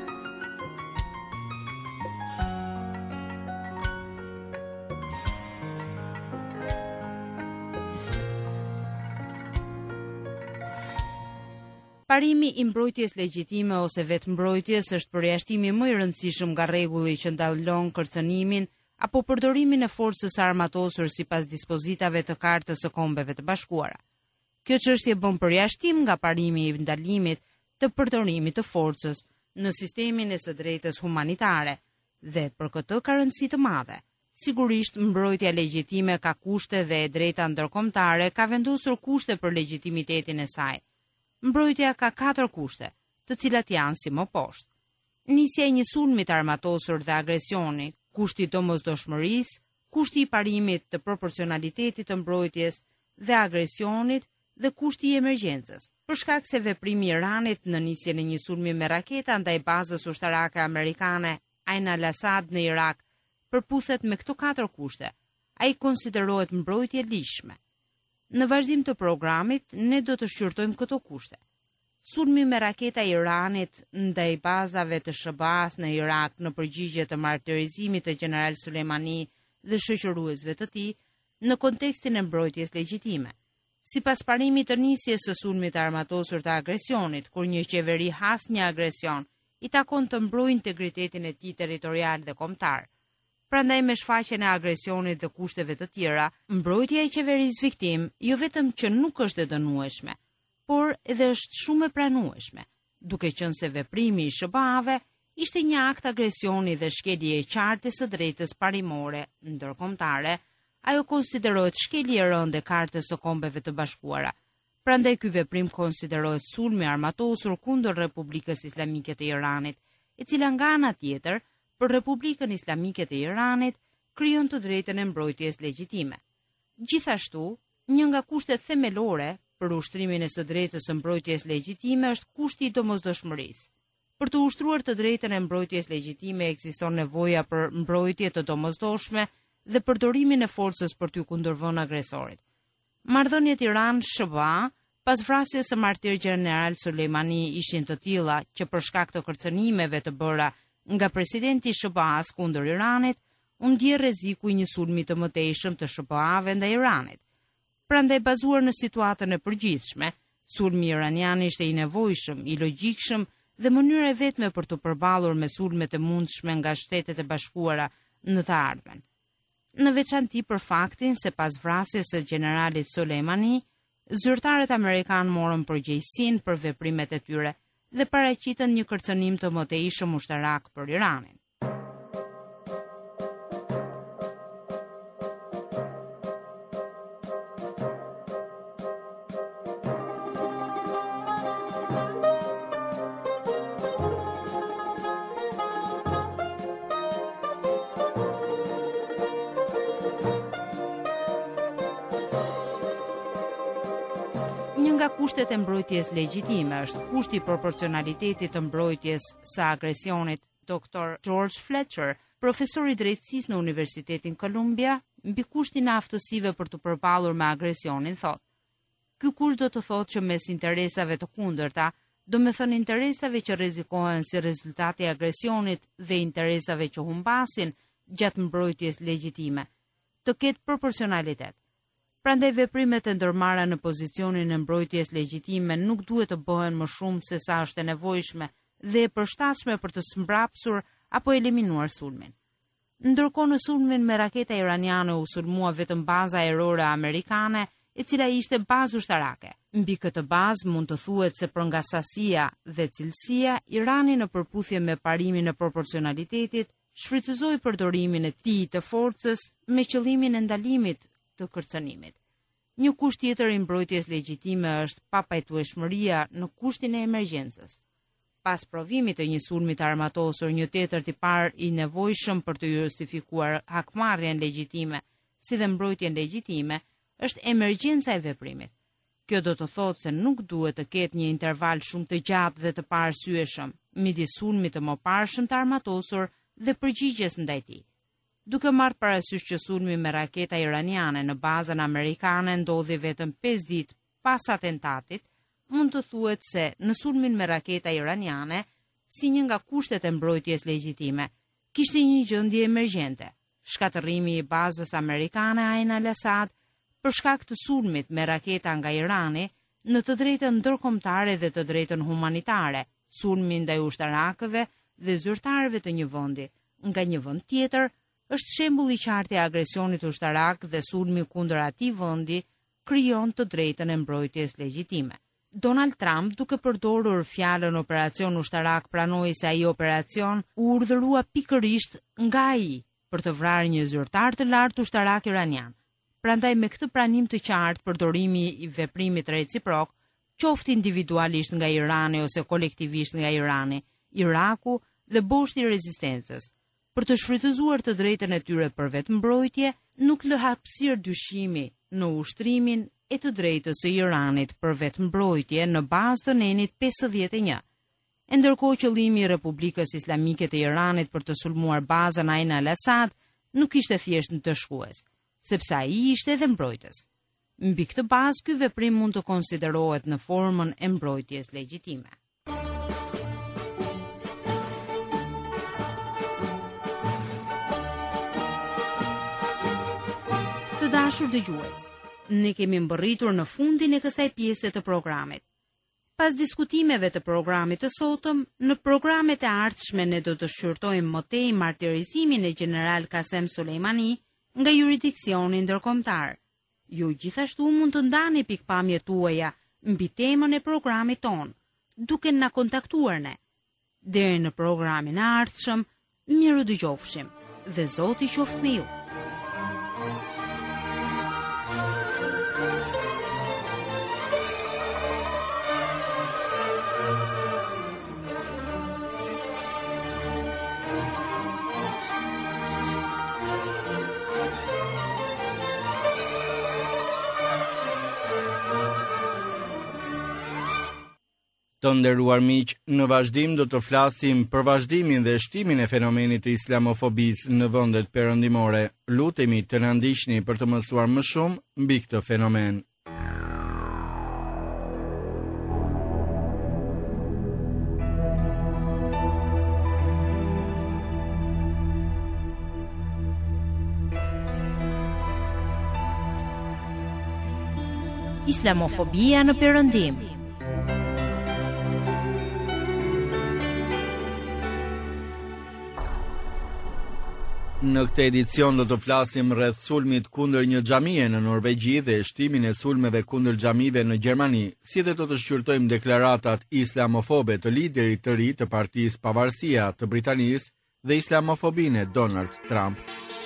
Speaker 5: Parimi i mbrojtjes legjitime ose vetë mbrojtjes është përjashtimi më i rëndësishëm nga rregulli që ndalon kërcënimin apo përdorimin e forcës armatosur sipas dispozitave të Kartës së Kombeve të Bashkuara. Kjo çështje bën përjashtim nga parimi i ndalimit të përdorimit të forcës në sistemin e së drejtës humanitare dhe për këtë ka rëndësi të madhe. Sigurisht, mbrojtja legjitime ka kushte dhe e drejta ndërkombëtare ka vendosur kushte për legjitimitetin e saj. Mbrojtja ka 4 kushte, të cilat janë si më poshtë. Nisja e një sulmi të armatosur dhe agresioni, kushti i domosdoshmërisë, kushti i parimit të proporcionalitetit të mbrojtjes dhe agresionit dhe kushti i emergjencës. Për shkak se veprimi i Iranit në nisjen e një sulmi me raketa ndaj bazës ushtarake amerikane Ain al-Asad në Irak përputhet me këto 4 kushte, ai konsiderohet mbrojtje lishme. Në vazhdim të programit, ne do të shqyrtojmë këto kushte. Sulmi me raketa i Iranit ndaj bazave të SBA-s në Irak në përgjigje të martirizimit të general Suleimani dhe shoqëruesve të tij në kontekstin e mbrojtjes legjitime. Sipas parimit të nisjes së sulmit armatosur të agresionit, kur një qeveri has një agresion, i takon të mbrojë integritetin e tij territorial dhe kombëtar. Prandaj me shfaqjen e agresionit dhe kushteve të tjera, mbrojtja e qeverisë viktim jo vetëm që nuk është e dënueshme, por edhe është shumë e pranueshme, duke qenë se veprimi i SBA-ve ishte një akt agresioni dhe shkelje e qartë së drejtës parimore ndërkombëtare. Ajo konsiderohet shkelje e rëndë e Kartës së Kombeve të Bashkuara. Prandaj ky veprim konsiderohet sulmi armatosur kundër Republikës Islamike të Iranit, e cila nga ana tjetër, për Republikën Islamike të Iranit krijon të drejtën e mbrojtjes legjitime. Gjithashtu, një nga kushtet themelore për ushtrimin e së drejtës së mbrojtjes legjitime është kushti i domosdoshmërisë. Për të ushtruar të drejtën e mbrojtjes legjitime ekziston nevoja për mbrojtje të domosdoshme dhe përdorimin e forcës për t'u kundërvënë agresorit. Marrëdhëniet Iran-SBA pas vrasjes së martir general Suleimani ishin të tilla që për shkak të kërcënimeve të bëra nga presidenti i SBA-s kundër Iranit, u ndje rreziku i një sulmi të mëtejshëm të SBA-ve ndaj Iranit. Prandaj bazuar në situatën e përgjithshme, sulmi iranian ishte i nevojshëm, i logjikshëm dhe mënyra e vetme për të përballur me sulmet e mundshme nga Shtetet e Bashkuara në të ardhmen. Në veçanti për faktin se pas vrasjes së generalit Soleimani, zyrtarët amerikan morën përgjegjësinë për veprimet e tyre dhe paraqitën një kërcënim të mëtejshëm ushtarak për Iranin. Nga kushtet e mbrojtjes legjitime është kushti i proporcionalitetit të mbrojtjes së agresionit. Dr. George Fletcher, profesor i drejtësisë në Universitetin Columbia, mbi kushtin e aftësive për të përballur me agresionin thotë: "Ky kusht do të thotë që mes interesave të kundërta, do me thënë interesave që rrezikohen si rezultati i agresionit dhe interesave që humbasin gjatë mbrojtjes legjitime, të ketë proporcionalitet. Prandaj veprimet e ndërmarra në pozicionin e mbrojtjes legjitime nuk duhet të bëhen më shumë se sa është e nevojshme dhe e përshtatshme për të mbrapsur apo eliminuar sulmin." Ndërkohë në sulmin me raketa iraniane u sulmua vetëm baza aerore amerikane, e cila ishte bazë ushtarake. Mbi këtë bazë mund të thuhet se për nga sasia dhe cilësia, Irani në përputhje me parimin e proporcionalitetit shfrytëzoi përdorimin e tij të forcës me qëllimin e ndalimit të kërcënimit. Një kusht tjetër i mbrojtjes legjitime është papajtueshmëria në kushtin e emergjencës. Pas provimit të një sulmi të armatosur, një tjetër tipar i nevojshëm për të justifikuar hakmarrjen legjitime, si dhe mbrojtjen legjitime, është emergjenca e veprimit. Kjo do të thotë se nuk duhet të ketë një interval shumë të gjatë dhe të paarsyeshëm midis sulmit të mëparshëm të armatosur dhe përgjigjes ndaj tij. Duke marrë parasysh që sulmi me raketa iraniane në bazën amerikane ndodhi vetëm 5 ditë pas atentatit, mund të thuhet se në sulmin me raketa iraniane, si një nga kushtet e mbrojtjes legjitime, kishte një gjendje emergjente. Shkatërrimi i bazës amerikane Ain al-Asad për shkak të sulmit me raketa nga Irani në të drejtën ndërkombëtare dhe të drejtën humanitare, sulmi ndaj ushtarakëve dhe zyrtarëve të një vendi. Nga një vend tjetër, është shembull i qartë i agresionit ushtarak dhe sulmi kundër atij vendi krijon të drejtën e mbrojtjes legjitime. Donald Trump, duke përdorur fjalën operacion ushtarak, pranoi se ai operacion u urdhërua pikërisht nga ai për të vrarë një zyrtar të lartë ushtarak iranian. Prandaj me këtë pranim të qartë, përdorimi i veprimit reciprok, qoftë individualisht nga Irani ose kolektivisht nga Irani, Iraku dhe boshti i rezistencës, për të shfrytëzuar të drejtën e tyre për vetëmbrojtje, nuk lë hapësirë dyshimi në ushtrimin e të drejtës së Iranit për vetëmbrojtje në bazë të nenit 51. E ndërkohë qëllimi i Republikës Islamike të Iranit për të sulmuar bazën Ain al-Asad nuk ishte thjesht në të shkues, sepse ai ishte edhe mbrojtës. Mbi këtë bazë, ky veprim mund të konsiderohet në formën e mbrojtjes legjitime. Të dashur dëgjues, ne kemi mbërritur në fundin e kësaj pjese të programit. Pas diskutimeve të programit të sotëm, në programet e ardhshme ne do të shqyrtojmë më tej martirizimin e General Kasem Sulejmani nga jurisdiksioni ndërkombëtar. Ju gjithashtu mund të ndani pikpamjet tuaja mbi temën e programit ton, duke na kontaktuar ne. Deri në programin e ardhshëm, miru dëgjofshim dhe Zoti qoftë me ju.
Speaker 7: Të nderuar miq, në vazhdim do të flasim për vazhdimin dhe shtimin e fenomenit të islamofobisë në vendet perëndimore. Lutemi të na ndiqni për të mësuar më shumë mbi këtë fenomen.
Speaker 5: Islamofobia në perëndim.
Speaker 7: Në këtë edicion do të flasim rreth sulmit kundër një xhamie në Norvegji dhe shtimin e sulmeve kundër xhamive në Gjermani, si dhe do të shqyrtojmë deklaratat islamofobe të liderit të ri të Partisë Pavarësia të Britanisë dhe islamofobinë e Donald Trump.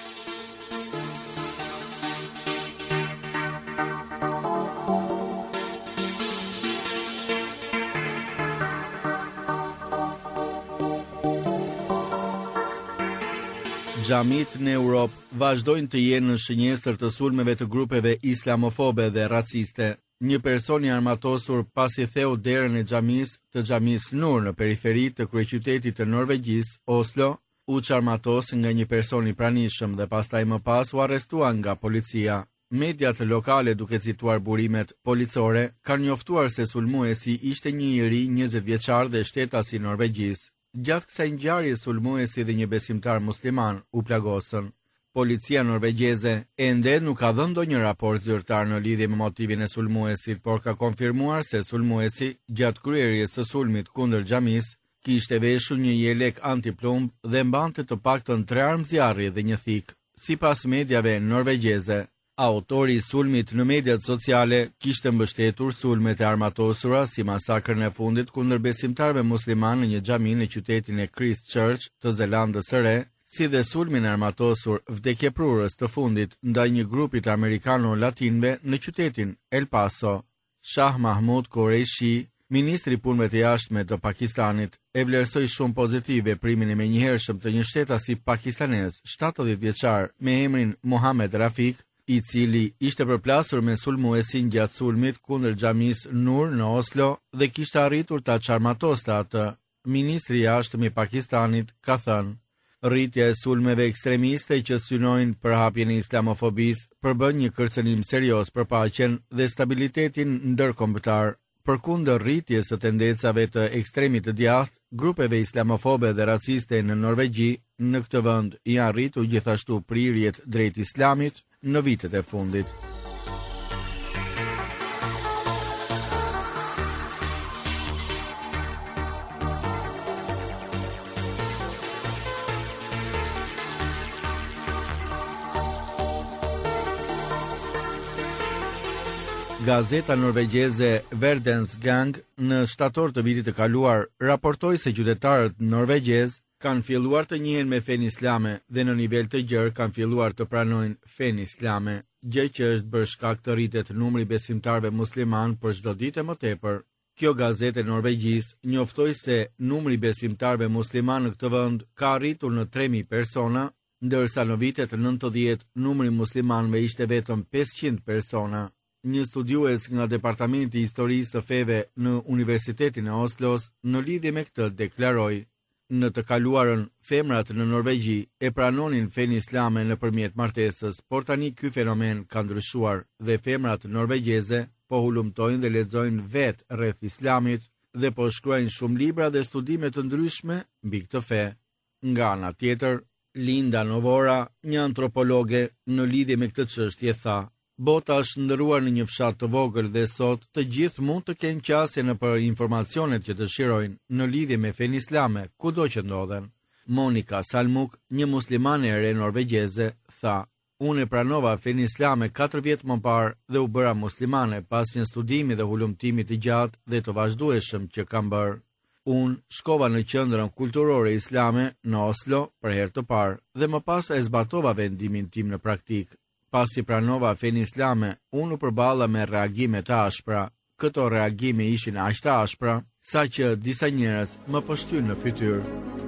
Speaker 7: Xhamit në Europë vazhdojnë të jenë në shënjestër të sulmeve të grupeve islamofobe dhe raciste. Një person I armatosur pasi theu derën e xhamisë Nur në periferi të kryeqytetit të Norvegjisë, Oslo, u çarmatos nga një person I pranishëm dhe pastaj më pas u arrestua nga policia. Mediat lokale, duke cituar burimet policore, kanë njoftuar se sulmuesi ishte një njeri 20 vjeçar dhe shtetas I Norvegjisë. Gjatë kësaj ngjarje sulmuesi dhe një besimtar musliman u plagosën. Policia norvegjeze ende nuk ka dhënë ndonjë raport zyrtar në lidhje me motivin e sulmuesit, por ka konfirmuar se sulmuesi gjatë kryerjes së sulmit kundër xhamisë kishte veshur një jelek antiplumb dhe mbante të paktën 3 armë zjarri dhe një thik. Sipas mediave norvegjeze, autori I sulmit në mediat sociale kishte mbështetur sulmet e armatosura si masakrën e fundit kundër besimtarëve musliman në një xhami në qytetin e Christchurch të Zelandës së Re, si dhe sulmin e armatosur vdekjeprurës të fundit ndaj një grupi të amerikano-latinëve në qytetin El Paso. Shah Mahmud Qureshi, ministri I punëve të jashtme të Pakistanit, e vlerësoi shumë pozitive veprimin e menjëhershëm të një shtetasi pakistanez 70 vjeçar me emrin Mohammed Rafik, I cili ishte përplasur me sulmuesin gjatë sulmit kundër xhamisë Nur në Oslo dhe kishte arritur ta çarmatoste atë. Ministri I jashtëm I Pakistanit ka thënë: rritja e sulmeve ekstremiste që synojnë për hapjen e islamofobisë përbën një kërcënim serioz për paqen dhe stabilitetin ndërkombëtar. Përkundër rritjes së tendencave të ekstremit të djathtë, grupeve islamofobe dhe raciste në Norvegji, në këtë vend janë arritur gjithashtu prirjet drejt islamit në vitet e fundit. Gazeta norvegjeze Verdens Gang në shtator të vitit të kaluar raportoi se qytetarët norvegjez kanë filluar të njihen me fenë islame dhe në nivel të gjerë kanë filluar të pranojnë fenë islame, gjë që është bërë shkak të rritet numri besimtarëve musliman për çdo ditë më tepër. Kjo gazetë e Norvegjisë njoftoi se numri besimtarëve musliman në këtë vend ka arritur në 3000 persona, ndërsa në vitet 90 numri muslimanëve ishte vetëm 500 persona. Një studiues nga Departamenti I Historisë së Feve në Universitetin e Oslos në lidhje me këtë deklaroi: Në të kaluarën, femrat në Norvegji e pranonin fenë islame nëpërmjet martesës, por tani ky fenomen ka ndryshuar dhe femrat norvegjeze po hulumtojnë dhe lexojnë vetë rreth islamit dhe po shkruajnë shumë libra dhe studime të ndryshme mbi këtë fe. Nga ana tjetër, Linda Novora, një antropologe, në lidhje me këtë çështje tha: "Bota është ndëruar në një fshat të vogël dhe sot të gjithë mund të kenë qasje në për informacionet që dëshirojnë në lidhje me fenë islame, kudo që ndodhen." Monika Salmuk, një muslimane e re norvegjeze, tha: "Unë e pranova fenë islame 4 vjet më parë dhe u bëra muslimane pas një studimi dhe hulumtimi të gjatë dhe të vazhdueshëm që kam bërë. Unë shkova në qendrën kulturore islame në Oslo për herë të parë dhe më pas e zbatova vendimin tim në praktikë. Pasi pranova fenë islame, unë u përballa me reagime të ashpra. Këto reagime ishin aq të ashpra, sa që disa njerëz më poshtyn në fytyrë."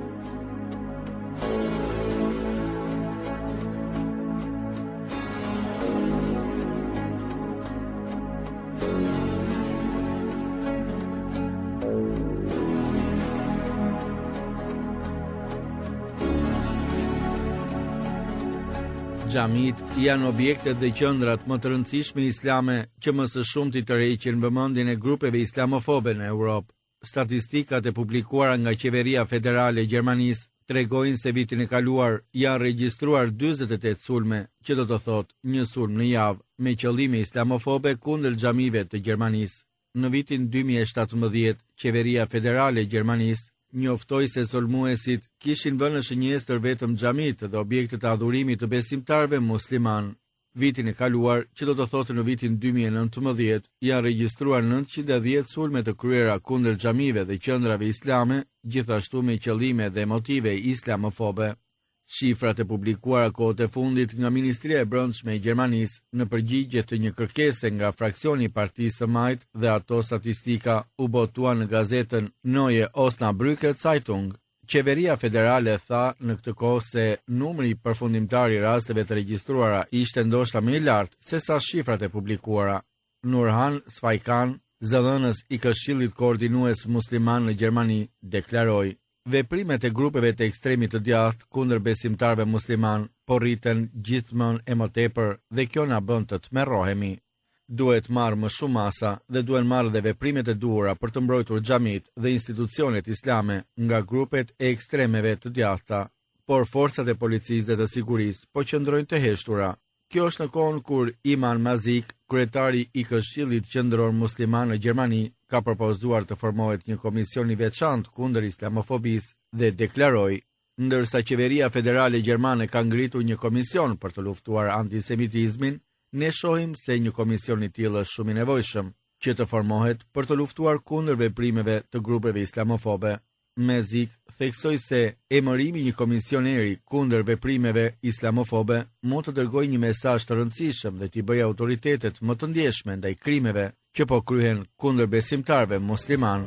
Speaker 7: Xhamit janë objektet dhe qendrat më të rëndësishme islame që më së shumti tërheqin vëmendjen e grupeve islamofobe në Europë. Statistikat e publikuara nga Qeveria Federale e Gjermanisë tregojnë se vitin e kaluar janë regjistruar 48 sulme, që do të thotë një sulm në javë, me qëllime islamofobe kundër xhamive të Gjermanisë. Në vitin 2017, Qeveria Federale e Gjermanisë njoftoi se sulmuesit kishin vënë në shënjestër vetëm xhamit dhe objektet e adhurimit të besimtarëve musliman. Vitin e kaluar, që do të thotë në vitin 2019, janë regjistruar 910 sulme të kryera kundër xhamive dhe qendrave islame, gjithashtu me qëllime dhe motive islamofobe. Shifrat e publikuara kohët e fundit nga Ministria e Brendshme e Gjermanisë në përgjigje të një kërkese nga fraksioni i Partisë së Majt dhe ato statistika u botuan në gazetën Neue Osnabrücker Zeitung. Qeveria federale tha në këtë kohë se numri përfundimtar i rasteve të regjistruara ishte ndoshta më i lartë se sa shifrat e publikuara. Nurhan Svajkan, zëdhënës i Këshillit Koordinues Musliman në Gjermani, deklaroi: "Veprimet e grupeve të ekstremit të djathtë kundër besimtarëve musliman po rriten gjithmonë e më tepër dhe kjo na bën të tmerrohemi. Duhet marrë më shumë masa dhe duhen marrë dhe veprimet e duhura për të mbrojtur xhamit dhe institucionet islame nga grupet e ekstremeve të djathta, por forcat e policisë dhe të sigurisë po qëndrojnë të heshtura. Kjo është në kohën kur Iman Mazik, kryetari i Këshillit Qendror Musliman në Gjermani, ka propozuar të formohet një komision i veçantë kundër islamofobisë dhe deklaroi: "Ndërsa qeveria federale gjermane ka ngritur një komision për të luftuar antisemitizmin, ne shohim se një komision i tillë është shumë i nevojshëm që të formohet për të luftuar kundër veprimeve të grupeve islamofobe." Mezik theksoi se emërimi një komisioneri kundër veprimeve islamofobe mund të dërgojë një mesazh të rëndësishëm dhe t'i bëjë autoritetet më të ndjeshme ndaj krimeve që po kryhen kundër besimtarëve musliman.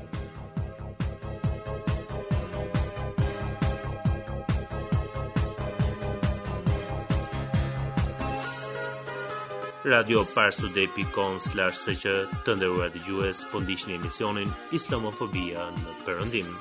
Speaker 6: Radio parstoday.com/sq të nderuar dëgjues, po ndiqni emisionin Islamofobia në Perëndim.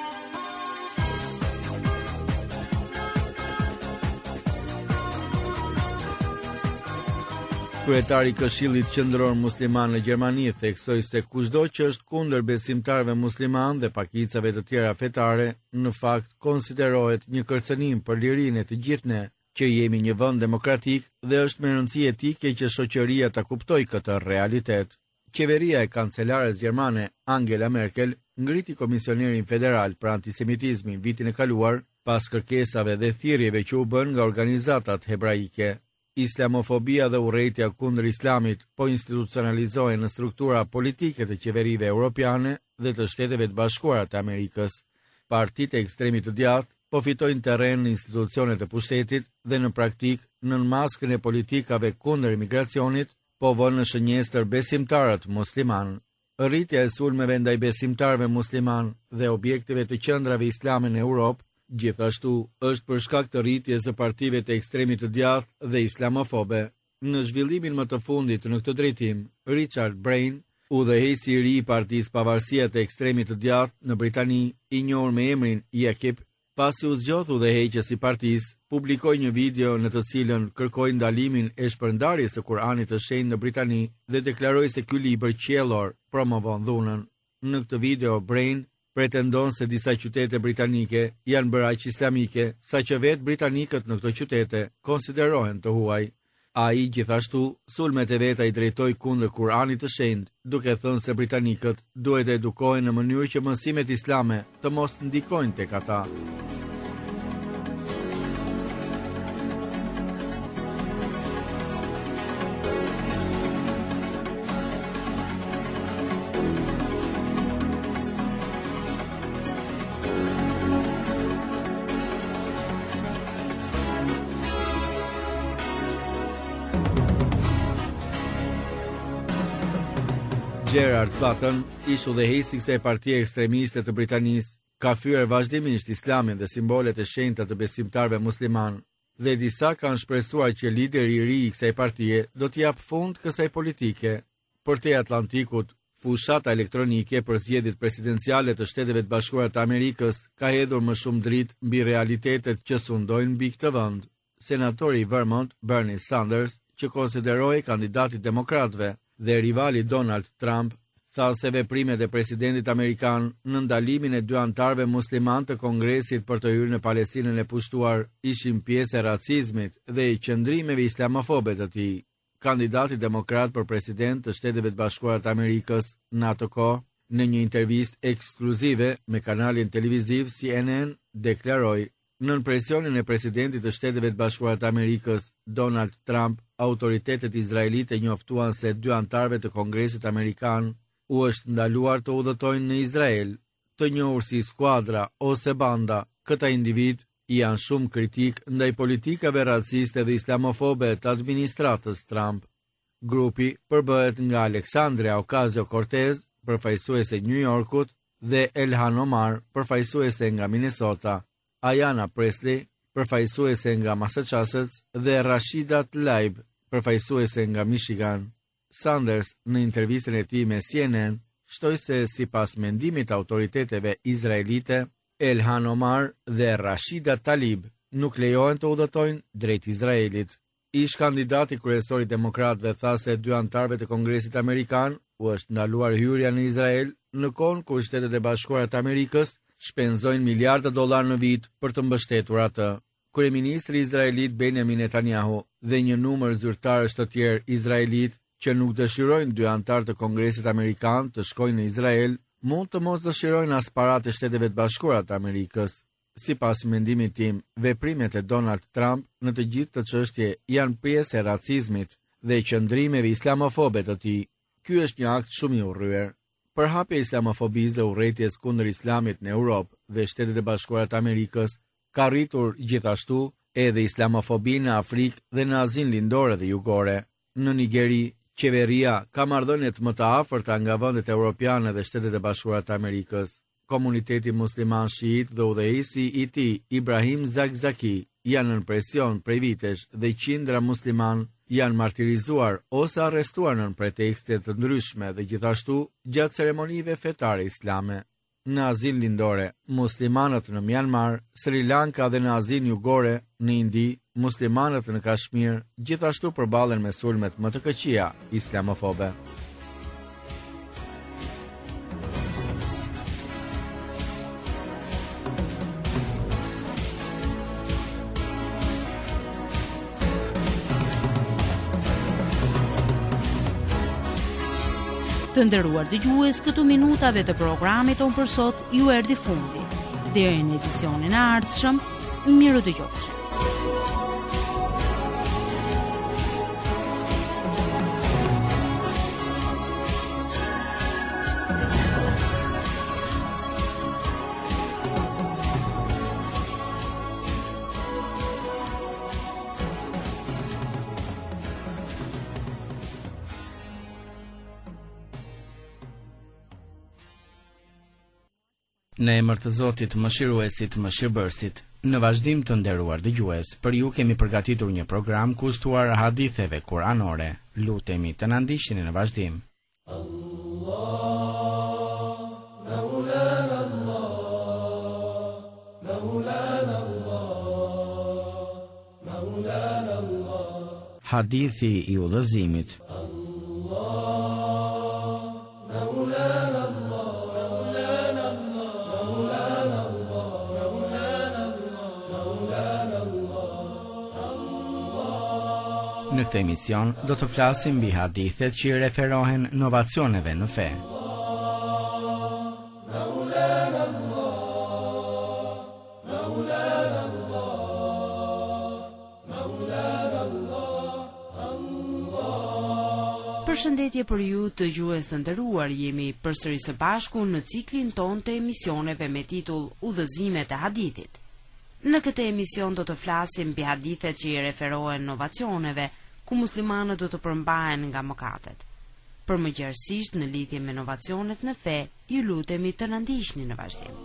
Speaker 7: Kryetari i Këshillit Qendror Musliman në Gjermani theksoi se kushdo që është kundër besimtarëve musliman dhe pakicave të tjera fetare, në fakt konsiderohet një kërcënim për lirinë e të gjithë ne, që jemi një vend demokratik dhe është me rëndësi etike që shoqëria ta kuptojë këtë realitet. Qeveria e kancelares gjermane Angela Merkel ngriti komisionerin federal për antisemitizmin vitin e kaluar pas kërkesave dhe thirrjeve që u bën nga organizatat hebraike. Islamofobia dhe urrejtja kundër islamit po institucionalizohen në struktura politike të qeverive europiane dhe të Shteteve të Bashkuara të Amerikës. Partitë e ekstremit të djathtë po fitojnë terren në institucionet e pushtetit dhe në praktik nën maskën e politikave kundër imigracionit po vënë në shënjestër besimtarët musliman. Rritja e sulmeve ndaj besimtarëve musliman dhe objekteve të qendrave islame në Europë gjithashtu është për shkak të rritjes së partive të ekstremit të djathtë dhe islamofobe. Në zhvillimin më të fundit në këtë drejtim, Richard Brain, Udhëheqësi i ri i Partisë Pavarësia të Ekstremit të Djathtë në Britani, i njohur me emrin UKIP, pasi u zgjodh udhëheqësi i partisë, publikoi një video në të cilën kërkoi ndalimin e shpërndarjes së Kuranit të Shenjtë në Britani dhe deklaroi se ky libër qiellor promovon dhunën. Në këtë video, Brain pretendon se disa qytete britanike janë bërë aq islamike, saqë vetë britanikët në këto qytete konsiderohen të huaj. Ai gjithashtu sulmet e veta i drejtoi kundër Kuranit të Shenjtë, duke thënë se britanikët duhet të edukohen në mënyrë që mësimet islame të mos ndikojnë tek ata. Gerard Button, ish udhëheqësi i kësaj partie ekstremiste të Britanisë, ka fyer vazhdimisht islamin dhe simbolet e shenjta të besimtarëve musliman, dhe disa kanë shpresuar që lideri i ri i kësaj partie do të jap fund kësaj politike. Për te Atlantikut, fushata elektronike për zgjedhjet presidenciale të Shteteve të Bashkuara të Amerikës ka hedhur më shumë dritë mbi realitetet që sundojnë mbi këtë vend. Senatori i Vermont, Bernie Sanders, që konsiderohej kandidati i demokratëve dhe rivali Donald Trump, tha se veprimet e presidentit amerikan në ndalimin e 2 anëtarëve musliman të Kongresit për të hyrë në Palestinën e pushtuar ishin pjesë e racizmit dhe i qëndrimeve islamofobe të tij. Kandidati demokrat për president të Shteteve të Bashkuara të Amerikës në atë kohë, në një intervistë ekskluzive me kanalin televiziv CNN, deklaroi: "Nën presionin e presidentit të Shteteve të Bashkuara të Amerikës, Donald Trump, autoritetet izraelite njoftuan se 2 anëtarëve të Kongresit Amerikan u është ndaluar të udhëtojnë në Izrael, të njohur si skuadra ose banda. Këta individ janë shumë kritik ndaj politikave raciste dhe islamofobe të administratës Trump." Grupi përbëhet nga Alexandria Ocasio-Cortez, përfaqësuese e New Yorkut, dhe Elhan Omar, përfaqësuese nga Minnesota, Ayanna Presley, përfaqësuese nga Massachusetts, dhe Rashida Tlaib, përfaqësuese nga Michigan. Sanders, në intervistën e tij me CNN, shtoi se sipas mendimit të autoriteteve izraelite, Elhan Omar dhe Rashida Tlaib nuk lejohen të udhëtojnë drejt Izraelit. Ish kandidati kryesor i demokratëve tha se 2 anëtarëve të Kongresit Amerikan u është ndaluar hyrja në Izrael në kohë kur Shtetet e Bashkuara të Amerikës shpenzojnë miliarda dollar në vit për të mbështetur atë. Kryeministri izraelit Benjamin Netanyahu dhe një numër zyrtarësh të tjerë izraelit që nuk dëshirojnë 2 anëtarë të Kongresit Amerikan të shkojnë në Izrael, mund të mos dëshirojnë as paratë e Shteteve të Bashkuara të Amerikës. Sipas mendimit tim, veprimet e Donald Trump në të gjithë të çështje janë pjesë e racizmit dhe qëndrimeve islamofobe të tij. Ky është një akt shumë i urryer. Përhapja e islamofobisë dhe urrëties kundër islamit në Europë dhe Shtetet e Bashkuara të Amerikës ka rritur gjithashtu edhe islamofobinë në Afrikë dhe në Azinë Lindore dhe Jugore. Në Nigeri, qeveria ka marrëdhënie më të afërta nga vendet europiane dhe Shtetet e Bashkuara të Amerikës. Komuniteti musliman shiit dhe udhëheqësi i tij, Ibrahim Zakzaki, janë në presion prej vitesh dhe qindra musliman janë martirizuar ose arrestuar në pretekste të ndryshme dhe gjithashtu gjatë ceremonive fetare islame. Në Azinë Lindore, muslimanët në Myanmar, Sri Lanka dhe në Azinë Jugore, në Indi, muslimanët në Kashmir gjithashtu përballen me sulmet më të këqija islamofobe.
Speaker 5: Të nderuar dëgjues, këtu minutave të programit tonë për sot ju erdhi fundi. Deri në edicionin e ardhshëm, miru dëgjofshim.
Speaker 7: Në emër të Zotit, Mëshiruesit, Mëshirbërësit, në vazhdim të nderuar dëgjues, për ju kemi përgatitur një program kushtuar haditheve kuranore. Lutemi të na ndiqni në vazhdim. Allah Hadithi i udhëzimit. Në këtë emision do të flasim mbi hadithet që i referohen novacioneve në fe.
Speaker 5: Përshëndetje për ju të dëgjues të nderuar, jemi përsëri së bashku në ciklin ton të emisioneve me titull Udhëzimet e hadithit. Në këtë emision do të flasim mbi hadithet që i referohen novacioneve, ku muslimanët do të përmbahen nga mëkatet. Për më gjerësisht në lidhje me novacionet në fe, ju lutemi të na ndiqni në vazhdim.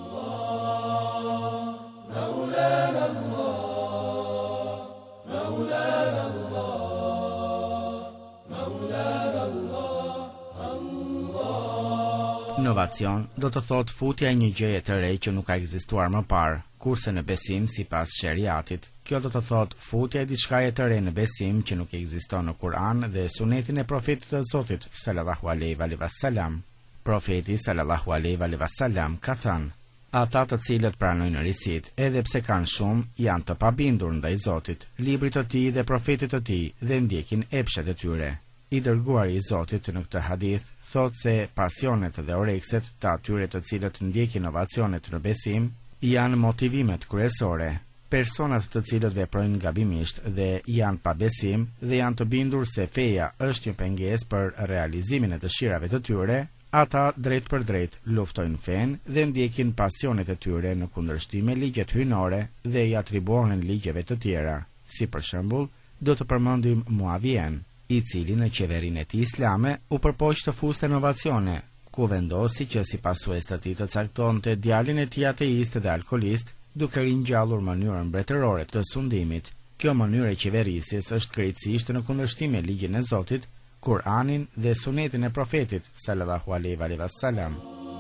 Speaker 7: Novacion do të thot futja e një gjëje të re që nuk ka ekzistuar më parë, kurse në besim sipas sheriatit, kjo do të thot futja e diçkaje të re në besim që nuk ekziston në Kur'an dhe sunetin e profetit të Zotit sallallahu alaihi wasallam. Profeti sallallahu alaihi wasallam ka thënë: ata të cilët pranojnë risit, edhe pse kanë shumë, janë të pabindur ndaj Zotit, librit të tij dhe profetit të tij dhe ndjekin epshet e tyre. I dërguari i Zotit në këtë hadith thot se pasionet dhe orekset të atyre të cilët ndjekin inovacionet në besim janë motivimet kryesore. Personat të cilët veprojnë gabimisht dhe janë pa besim dhe janë të bindur se feja është një pengesë për realizimin e dëshirave të tyre, ata drejt për drejt luftojnë fen dhe ndjekin pasionet e tyre në kundërshtim me ligjet hyjnore dhe i atribuohen ligjeve të tjera. Si për shembull, do të përmendim Muavien, i cili në qeverinë e tij islame u përpoq të fuste inovacione, ku vendosi që si pasues të tij të caktonte djalin e tij ateist dhe alkolist, duke ringjallur mënyrën mbretërore të sundimit. Kjo mënyrë e qeverisjes është krejtësisht në kundërshtim me ligjin e Zotit, Kur'anin dhe sunetin e profetit sallallahu alaihi wasallam.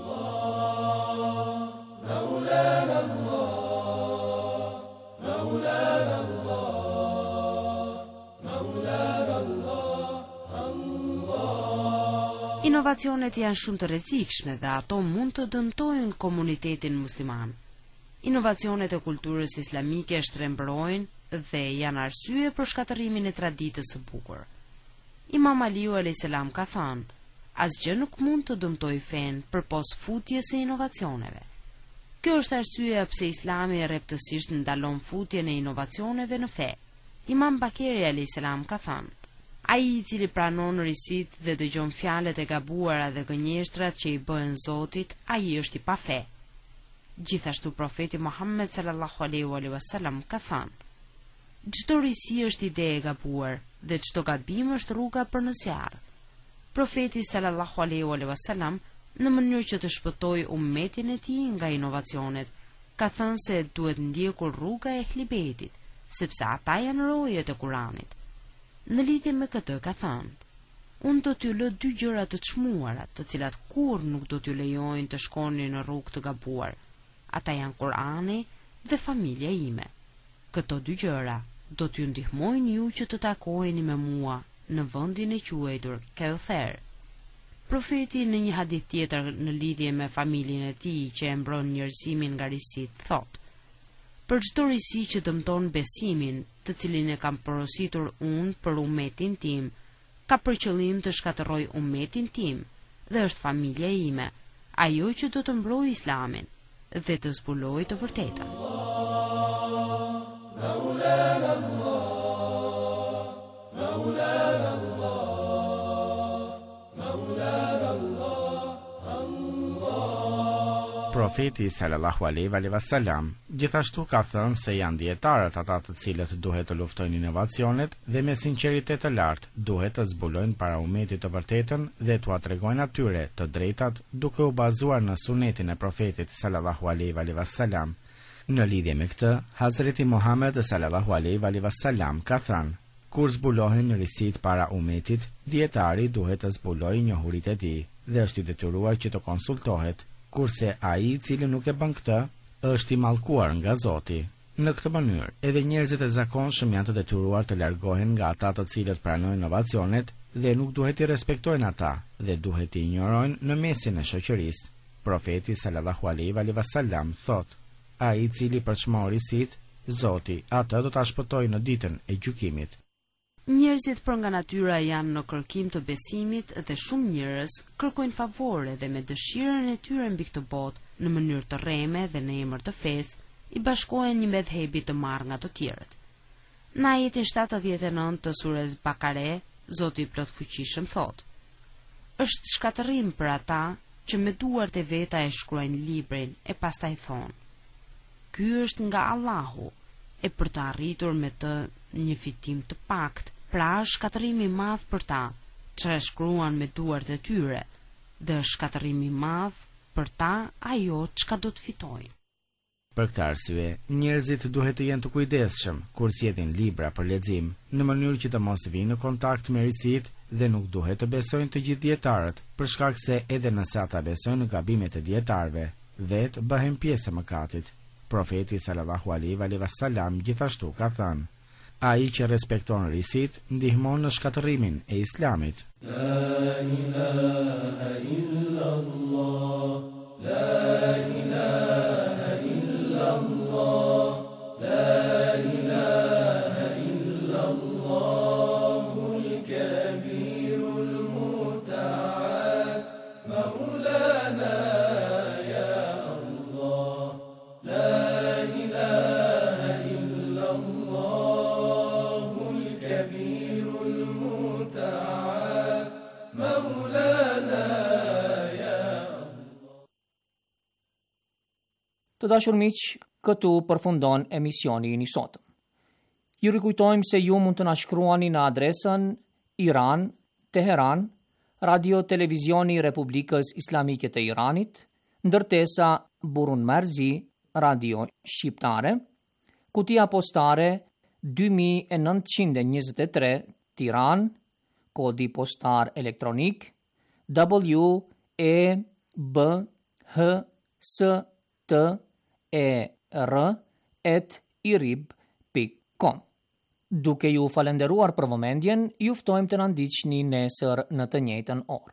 Speaker 5: Inovacionet janë shumë të rrezikshme dhe ato mund të dëmtojnë komunitetin musliman. Inovacionet e kulturës islamike shtrembrojnë dhe janë arsye për shkatërimin e traditës së bukur. Imam Aliu a.s. ka thënë: asgjë nuk mund të dëmtojë fen përpos futjes së inovacioneve. Kjo është arsyeja pse Islami rreptësisht ndalon futjen e inovacioneve në fe. Imam Bakeri a.s. ka thënë: ai i cili pranon risit dhe dëgjon fjalët e gabuara dhe gënjeshtrat që i bëhen Zotit, ai është i pa fe. Gjithashtu profeti Muhammed sallallahu alaihi wasallam ka thënë: çdo risi është ide e gabuar dhe çdo gabim është rruga për në zjarr. Profeti sallallahu alaihi wasallam, në mënyrë që të shpëtojë ummetin e tij nga inovacionet, ka thënë se duhet ndjekur rruga e Ehlibetit, sepse ata janë rojet e Kuranit. Në lidhje me këtë ka thënë: unë do t'ju lë dy gjëra të çmuara, të cilat kurrë nuk do t'ju lejojnë të shkoni në rrugë të gabuar. Ata janë Kurani dhe familja ime. Këto dy gjëra do t'ju ndihmojnë ju që të takoheni me mua në vendin e quajtur Kauther. Profeti në një hadith tjetër në lidhje me familjen e tij që e mbron njerëzimin nga risit, thotë: për çdo risi që dëmton besimin, të cilin e kam porositur unë për ummetin tim, ka për qëllim të shkatërroj ummetin tim dhe është familja ime, ajo që do të mbrojë Islamin dhe të zbulojë të vërtetën.
Speaker 7: Profeti sallallahu alaihi wasallam gjithashtu ka thënë se janë dietarët ata të cilët duhet të luftojnë inovacionet dhe me sinqeritet të lartë duhet të zbulojnë para ummetit të vërtetën dhe t'u tregojnë atyre të drejtat duke u bazuar në sunetin e profetit sallallahu alaihi wasallam. Në lidhje me këtë, Hazreti Muhammed sallallahu alaihi wasallam ka thënë: kur zbulohen risit para ummetit, dietari duhet të zbulojë njohuritë e tij dhe është i detyruar që të konsultohet, kurse ai i cili nuk e bën këtë është i mallkuar nga Zoti.
Speaker 8: Në këtë mënyrë, edhe njerëzit e zakonshëm janë të detyruar të largohen nga ata të cilët pranojnë inovacionet dhe nuk duhet i respektojnë ata dhe duhet i injorojnë në mesin e shoqërisë. Profeti sallallahu alaihi wasallam thot: ai i cili përçmori risit, Zoti atë do ta shpëtojë në ditën e gjykimit.
Speaker 5: Njerëzit për nga natyra janë në kërkim të besimit dhe shumë njerëz kërkojnë favore dhe me dëshirën e tyre mbi këtë botë në mënyrë të rreme dhe në emër të fesë i bashkohen një medhebi të marrë nga të tjerët. Në ajetin 79 të surës Bakare, Zoti i plot fuqishëm thot: është shkatërrim për ata që me duart e veta e shkruajnë librin e pastaj thonë: ky është nga Allahu, e për të arritur me të një fitim të pakt, pra është shkatërrim i madh për ta që e shkruan me duart e tyre, dhe është shkatërrim i madh për ta ajo çka do të fitojnë.
Speaker 8: Për këtë arsye, njerëzit duhet të jenë të kujdesshëm kur sjellin libra për lexim, në mënyrë që të mos vinë në kontakt me risit dhe nuk duhet të besojnë të gjithë dietarët, për shkak se edhe nëse ata besojnë në gabimet e dietarëve, vetë bëhen pjesë e mëkatit. Profeti sallallahu alaihi wasallam gjithashtu ka thënë: ai që respekton risit ndihmon në shkatërimin e Islamit. La ilaha illallah, la ilaha illallah, la ilaha illallahul kabirul muta'al, maulana ya Allah, la ilaha illallahul kabirul muta'al, maulana ya Allah.
Speaker 1: Të dashur miq, këtu përfundon emisioni i sotëm. Ju rikujtojmë se ju mund të na shkruani në adresën Iran, Teheran, Radio Televizioni Republikës Islamike të Iranit, ndërtesa Burun Marzi, Radio Shqiptare, kutia postare 2923 Tiran, kodi postar elektronik WEBHSTER@irib.com. Duke ju falenderuar për vëmendjen, ju ftojmë të na ndiqni nesër në të njëjtën orë.